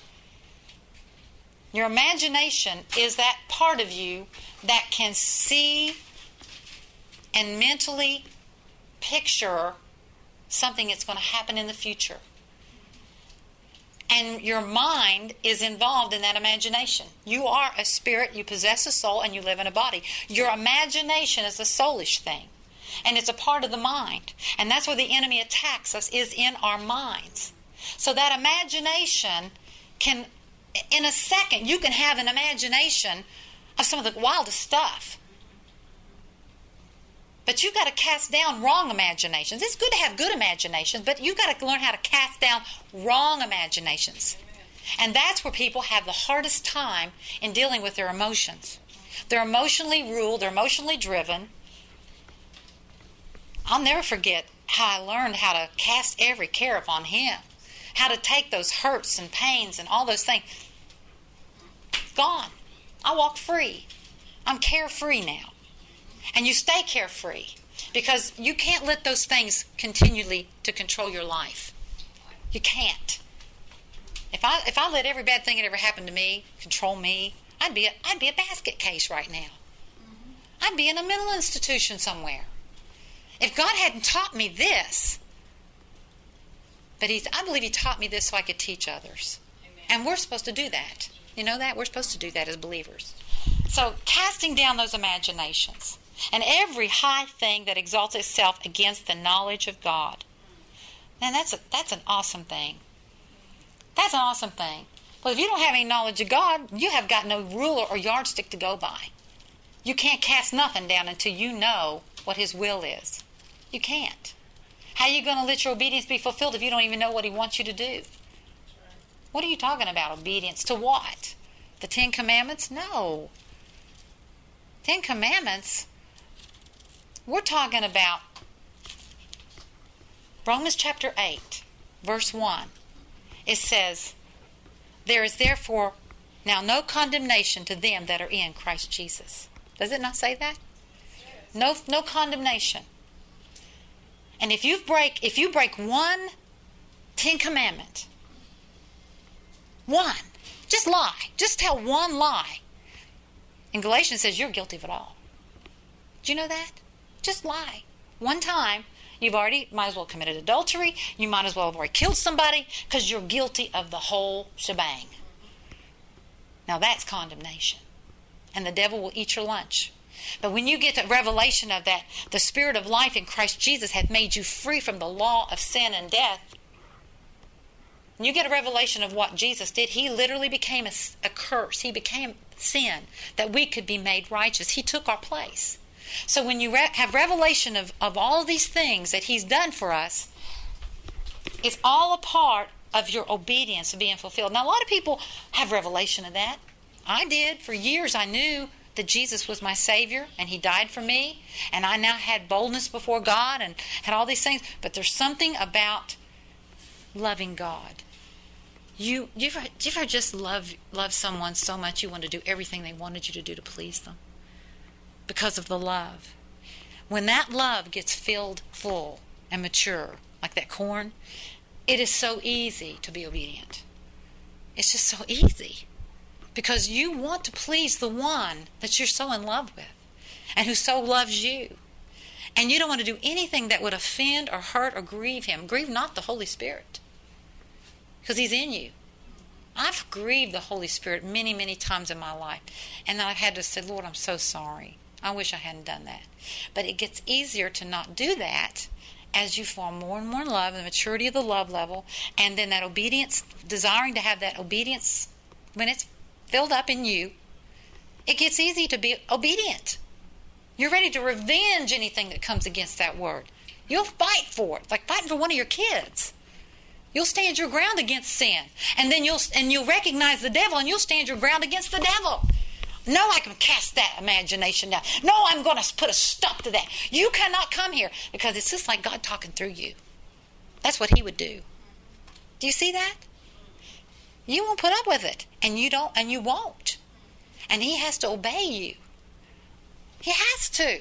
Your imagination is that part of you that can see and mentally picture something that's going to happen in the future. And your mind is involved in that imagination. You are a spirit, you possess a soul, and you live in a body. Your imagination is a soulish thing. And it's a part of the mind. And that's where the enemy attacks us, is in our minds. So that imagination can, in a second, you can have an imagination of some of the wildest stuff. But you've got to cast down wrong imaginations. It's good to have good imaginations, but you've got to learn how to cast down wrong imaginations. And that's where people have the hardest time in dealing with their emotions. They're emotionally ruled, they're emotionally driven. I'll never forget how I learned how to cast every care upon Him. how to take those hurts and pains and all those things. Gone. I walk free. I'm carefree now. And you stay carefree because you can't let those things continually to control your life. You can't. If I if I let every bad thing that ever happened to me control me, I'd be a, I'd be a basket case right now. I'd be in a mental institution somewhere. If God hadn't taught me this, but he's, I believe He taught me this so I could teach others. Amen. And we're supposed to do that. You know that? We're supposed to do that as believers. So casting down those imaginations and every high thing that exalts itself against the knowledge of God. Man, that's a, that's an awesome thing. That's an awesome thing. Well, if you don't have any knowledge of God, you have got no ruler or yardstick to go by. You can't cast nothing down until you know what His will is. You can't. How are you going to let your obedience be fulfilled if you don't even know what He wants you to do? What are you talking about? Obedience to what? The Ten Commandments? No. Ten Commandments, we're talking about Romans chapter eight, verse one. It says, there is therefore now no condemnation to them that are in Christ Jesus. Does it not say that? No, no condemnation. And if you break, if you break one Ten Commandment, one, just lie, just tell one lie, and Galatians says you're guilty of it all. Do you know that? Just lie one time. You've already might as well committed adultery. You might as well have already killed somebody because you're guilty of the whole shebang. Now that's condemnation. And the devil will eat your lunch. But when you get the revelation of that, the Spirit of life in Christ Jesus hath made you free from the law of sin and death. When you get a revelation of what Jesus did, He literally became a, a curse. He became sin that we could be made righteous. He took our place. So when you re- have revelation of, of all these things that He's done for us, it's all a part of your obedience being fulfilled. Now, a lot of people have revelation of that. I did. For years I knew that Jesus was my Savior and He died for me. And I now had boldness before God and had all these things. But there's something about loving God. You, you ever, do you ever just love, love someone so much you want to do everything they wanted you to do to please them? Because of the love. When that love gets filled full and mature, like that corn, it is so easy to be obedient. It's just so easy. Because you want to please the one that you're so in love with and who so loves you. And you don't want to do anything that would offend or hurt or grieve Him. Grieve not the Holy Spirit. Because He's in you. I've grieved the Holy Spirit many, many times in my life. And I've had to say, Lord, I'm so sorry. I wish I hadn't done that. But it gets easier to not do that as you fall more and more in love, the maturity of the love level, and then that obedience, desiring to have that obedience, when it's filled up in you, it gets easy to be obedient. You're ready to revenge anything that comes against that word. You'll fight for it. It's like fighting for one of your kids. You'll stand your ground against sin. And then you'll and you'll recognize the devil and you'll stand your ground against the devil. No, I can cast that imagination down. No, I'm going to put a stop to that. You cannot come here because it's just like God talking through you. That's what He would do. Do you see that? You won't put up with it. And you don't, and you won't. And He has to obey you. He has to.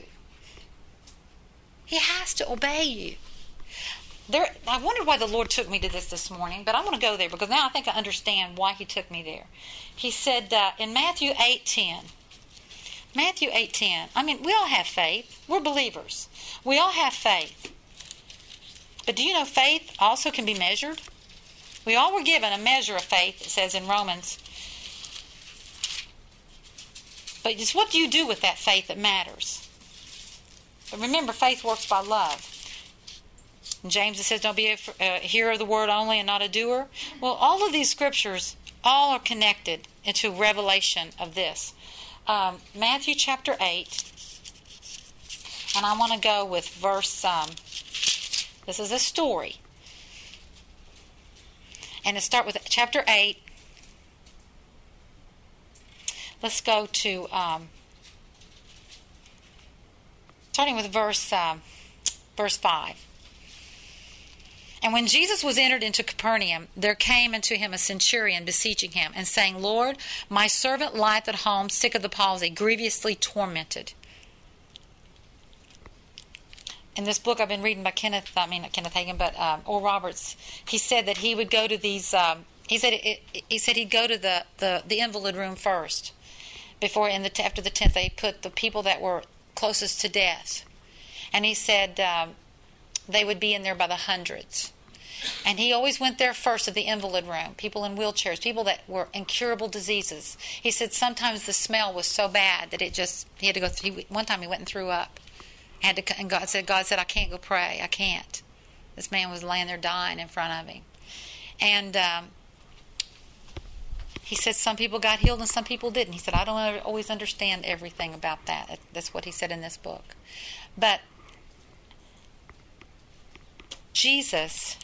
He has to obey you. There, I wondered why the Lord took me to this this morning, but I'm going to go there because now I think I understand why He took me there. He said uh, in Matthew eight ten, Matthew eight ten, I mean, we all have faith. We're believers. We all have faith. But do you know faith also can be measured? We all were given a measure of faith, it says in Romans. But it's what do you do with that faith that matters. But remember, faith works by love. In James it says, don't be a, a hearer of the word only and not a doer. Well, all of these scriptures, all are connected into revelation of this. Um, Matthew chapter eight, and I want to go with verse, um, this is a story. And let's start with chapter eight. Let's go to, um, starting with verse, um, verse five. And when Jesus was entered into Capernaum, there came unto him a centurion beseeching him, and saying, Lord, my servant lieth at home, sick of the palsy, grievously tormented. In this book I've been reading by Kenneth, I mean not Kenneth Hagin, but um, Oral Roberts, he said that he would go to these, um, he said it, it, he said he'd go to the, the, the invalid room first, before in the after the tenth they put the people that were closest to death. And he said um, they would be in there by the hundreds. And he always went there first to the invalid room, people in wheelchairs, people that were incurable diseases. He said sometimes the smell was so bad that it just, he had to go through, he, one time he went and threw up. Had to, and God said, God said, I can't go pray. I can't. This man was laying there dying in front of him. And um, he said some people got healed and some people didn't. He said, I don't always understand everything about that. That's what he said in this book. But Jesus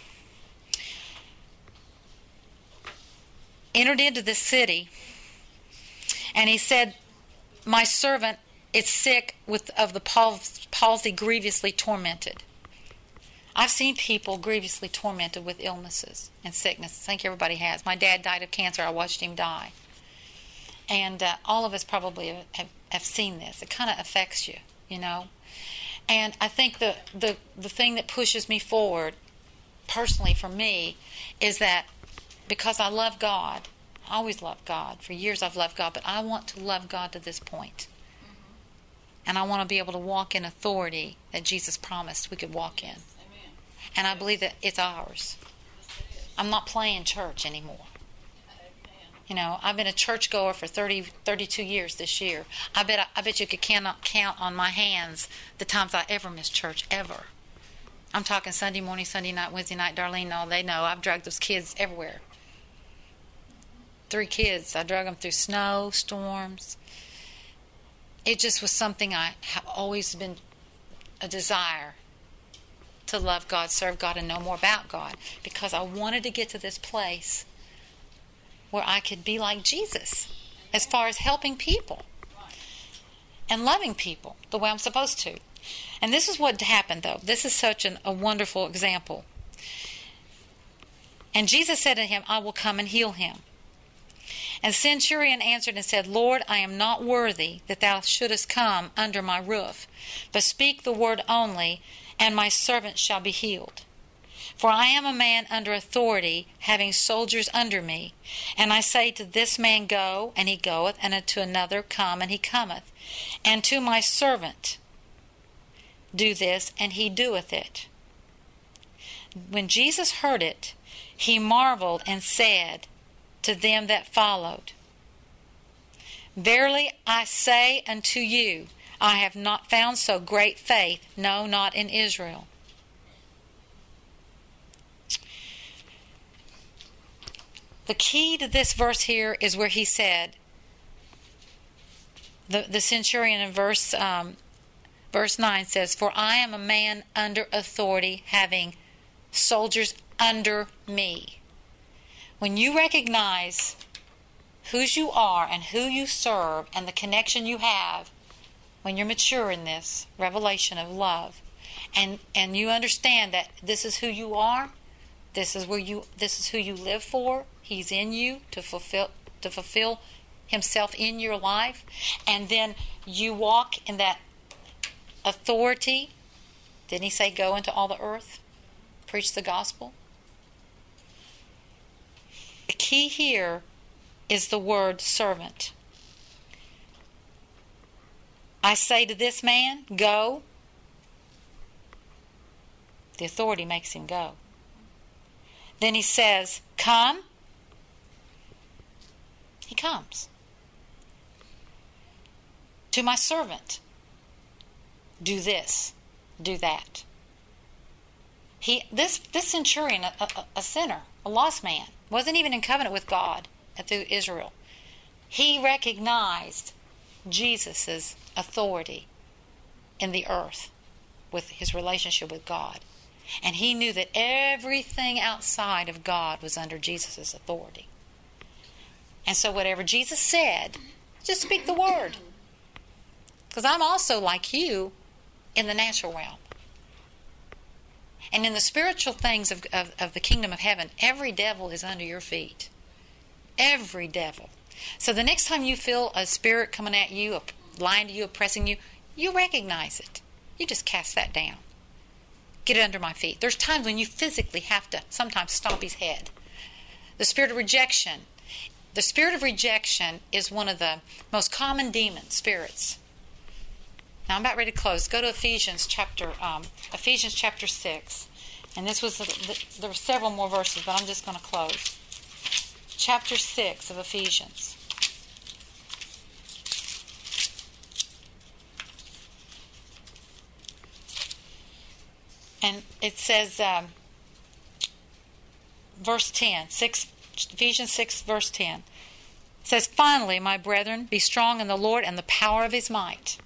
entered into this city, and he said, my servant is sick with of the palsy, grievously tormented. I've seen people grievously tormented with illnesses and sickness. I think everybody has. My dad died of cancer. I watched him die. And uh, all of us probably have, have, have seen this. It kind of affects you, you know. And I think the, the, the thing that pushes me forward, personally for me, is that because I love God, I always loved God. For years I've loved God, but I want to love God to this point. And I want to be able to walk in authority that Jesus promised we could walk in. Amen. And I believe that it's ours. I'm not playing church anymore. You know, I've been a churchgoer for thirty, thirty-two years this year. I bet I bet you could cannot count on my hands the times I ever missed church, ever. I'm talking Sunday morning, Sunday night, Wednesday night. Darlene, all they know, I've dragged those kids everywhere. Three kids. I drug them through snow, storms. It just was something I have always been a desire to love God, serve God, and know more about God, because I wanted to get to this place where I could be like Jesus as far as helping people and loving people the way I'm supposed to. And this is what happened, though. This is such an, a wonderful example. And Jesus said to him, I will come and heal him. And the centurion answered and said, Lord, I am not worthy that thou shouldest come under my roof, but speak the word only, and my servant shall be healed. For I am a man under authority, having soldiers under me. And I say to this man, go, and he goeth, and to another, come, and he cometh. And to my servant, do this, and he doeth it. When Jesus heard it, he marveled and said to them that followed, verily I say unto you, I have not found so great faith, no, not in Israel. The key to this verse here is where he said, the, the centurion in verse um, verse nine says, for I am a man under authority, having soldiers under me. When you recognize whose you are and who you serve and the connection you have, when you're mature in this revelation of love, and, and you understand that this is who you are, this is where you this is who you live for, he's in you to fulfill to fulfill himself in your life, and then you walk in that authority. Didn't he say go into all the earth, preach the gospel? The key here is the word servant. I say to this man, go. The authority makes him go. Then he says, come. He comes. To my servant, do this, do that. He, this, this centurion, a, a, a sinner, a lost man, wasn't even in covenant with God through Israel. He recognized Jesus' authority in the earth with his relationship with God. And he knew that everything outside of God was under Jesus' authority. And so whatever Jesus said, just speak the word. Because I'm also like you in the natural realm. And in the spiritual things of, of, of the kingdom of heaven, every devil is under your feet. Every devil. So the next time you feel a spirit coming at you, lying to you, oppressing you, you recognize it. You just cast that down. Get it under my feet. There's times when you physically have to sometimes stomp his head. The spirit of rejection. The spirit of rejection is one of the most common demon spirits. Now I'm about ready to close. Go to Ephesians chapter um, Ephesians chapter six, and this was the, the, there were several more verses, but I'm just going to close. Chapter six of Ephesians. And it says, um, verse ten, six, Ephesians six, verse ten. It says, "Finally, my brethren, be strong in the Lord and the power of his might."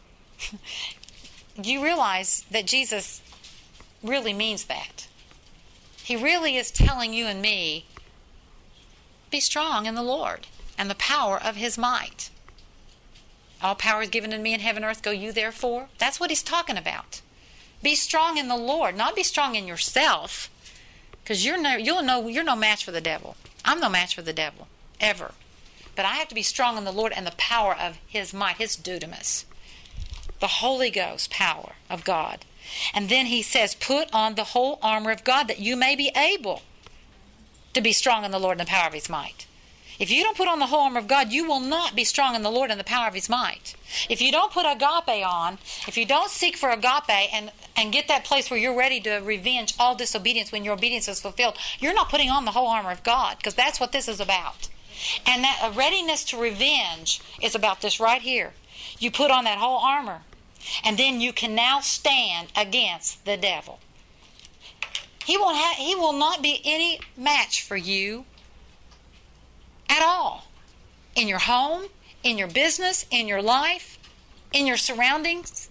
You realize that Jesus really means that. He really is telling you and me, be strong in the Lord and the power of his might. All power is given to me in heaven and earth. Go you therefore. That's what he's talking about. Be strong in the Lord, not be strong in yourself, because you're no, you'll know you're no match for the devil. I'm no match for the devil, ever. But I have to be strong in the Lord and the power of his might, his dunamis, the Holy Ghost power of God. And then he says, put on the whole armor of God that you may be able to be strong in the Lord and the power of his might. If you don't put on the whole armor of God, you will not be strong in the Lord and the power of his might. If you don't put agape on, if you don't seek for agape and, and get that place where you're ready to revenge all disobedience when your obedience is fulfilled, you're not putting on the whole armor of God, because that's what this is about. And that a readiness to revenge is about this right here. You put on that whole armor, and then you can now stand against the devil. He won't have, he will not be any match for you at all. In your home, in your business, in your life, in your surroundings.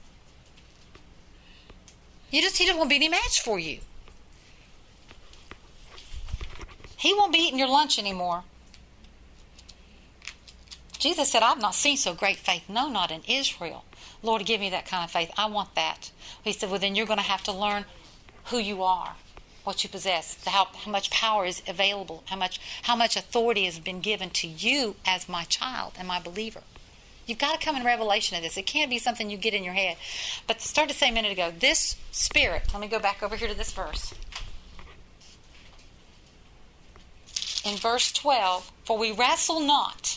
You just, he just won't be any match for you. He won't be eating your lunch anymore. Jesus said, I've not seen so great faith, no, not in Israel. Lord, give me that kind of faith. I want that. He said, well, then you're going to have to learn who you are, what you possess, how, how much power is available, how much how much authority has been given to you as my child and my believer. You've got to come in revelation of this. It can't be something you get in your head. But to start to say a minute ago, this spirit, let me go back over here to this verse. In verse twelve, for we wrestle not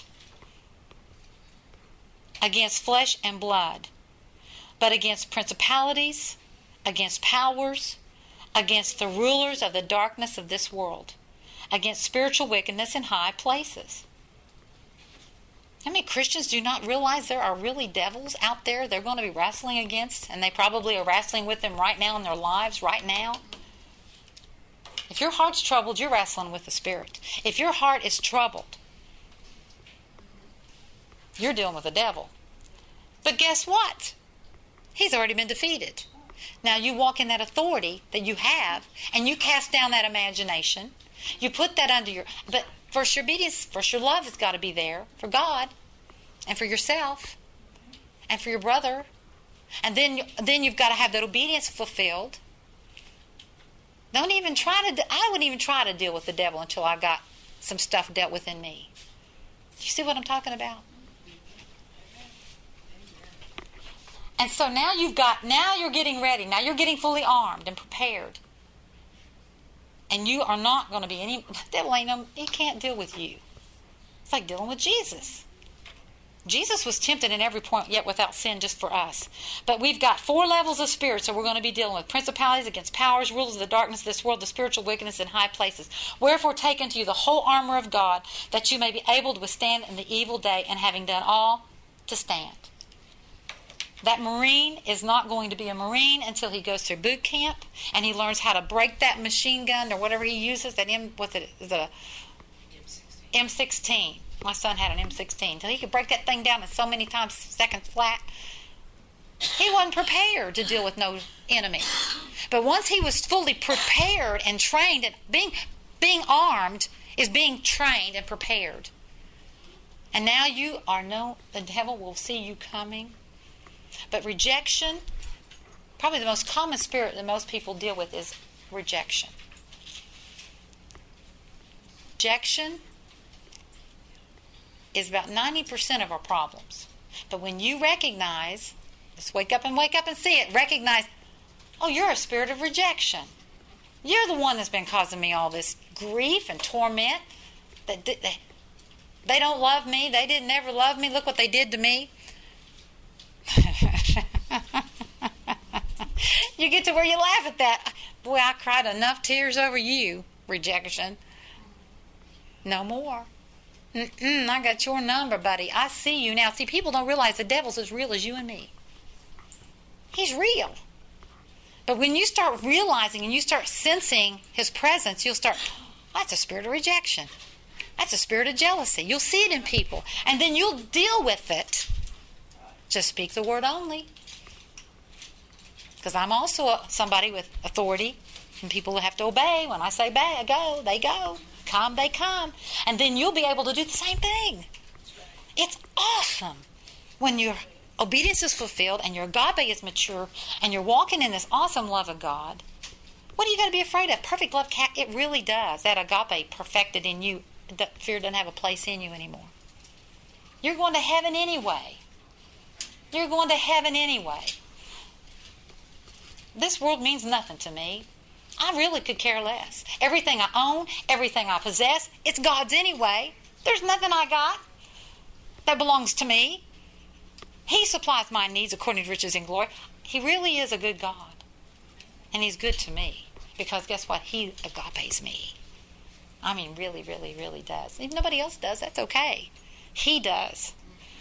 against flesh and blood, but against principalities, against powers, against the rulers of the darkness of this world, against spiritual wickedness in high places. How many Christians do not realize there are really devils out there they're going to be wrestling against, and they probably are wrestling with them right now in their lives, right now? If your heart's troubled, you're wrestling with the Spirit. If your heart is troubled, you're dealing with the devil. But guess what? He's already been defeated. Now you walk in that authority that you have, and you cast down that imagination. You put that under your... But first your obedience, first your love has got to be there for God, and for yourself, and for your brother. And then, then you've got to have that obedience fulfilled. Don't even try to... I wouldn't even try to deal with the devil until I got some stuff dealt with in me. Do you see what I'm talking about? And so now you've got, now you're getting ready. Now you're getting fully armed and prepared. And you are not going to be any, the devil ain't, no, he can't deal with you. It's like dealing with Jesus. Jesus was tempted in every point, yet without sin, just for us. But we've got four levels of spirits that we're going to be dealing with. Principalities, against powers, rulers of the darkness of this world, the spiritual wickedness in high places. Wherefore take unto you the whole armor of God, that you may be able to withstand in the evil day, and having done all, to stand. That Marine is not going to be a Marine until he goes through boot camp and he learns how to break that machine gun or whatever he uses. That M, what's it? Is it a M sixteen? My son had an M sixteen. So he could break that thing down in so many times, seconds flat. He wasn't prepared to deal with no enemy. But once he was fully prepared and trained, and being being armed is being trained and prepared. And now you are no. The devil will see you coming. But rejection, probably the most common spirit that most people deal with is rejection. Rejection is about ninety percent of our problems. But when you recognize, let's wake up and wake up and see it, recognize, oh, you're a spirit of rejection. You're the one that's been causing me all this grief and torment. They, they, they don't love me. They didn't ever love me. Look what they did to me. You get to where you laugh at that. Boy, I cried enough tears over you, rejection. No more. Mm-mm, I got your number, buddy. I see you now. See, people don't realize the devil's as real as you and me. He's real. But when you start realizing and you start sensing his presence, you'll start, oh, that's a spirit of rejection. That's a spirit of jealousy. You'll see it in people. And then you'll deal with it. Just speak the word only. Because I'm also a, somebody with authority, and people have to obey. When I say "Bay," go, they go. Come, they come. And then you'll be able to do the same thing. It's awesome when your obedience is fulfilled and your agape is mature and you're walking in this awesome love of God. What do you got to be afraid of? Perfect love, it really does. That agape perfected in you, that fear doesn't have a place in you anymore. You're going to heaven anyway. You're going to heaven anyway. This world means nothing to me. I really could care less. Everything I own, everything I possess, it's God's anyway. There's nothing I got that belongs to me. He supplies my needs according to riches and glory. He really is a good God. And he's good to me. Because guess what? He agapes me. I mean, really, really, really does. If nobody else does, that's okay. He does.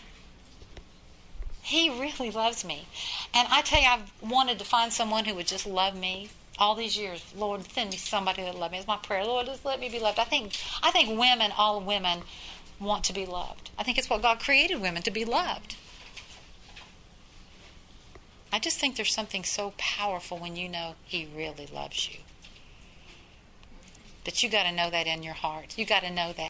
He really loves me. And I tell you, I've wanted to find someone who would just love me all these years. Lord, send me somebody that will love me. It's my prayer. Lord, just let me be loved. I think I think women, all women, want to be loved. I think it's what God created women, to be loved. I just think there's something so powerful when you know he really loves you. But you got to know that in your heart. You got to know that.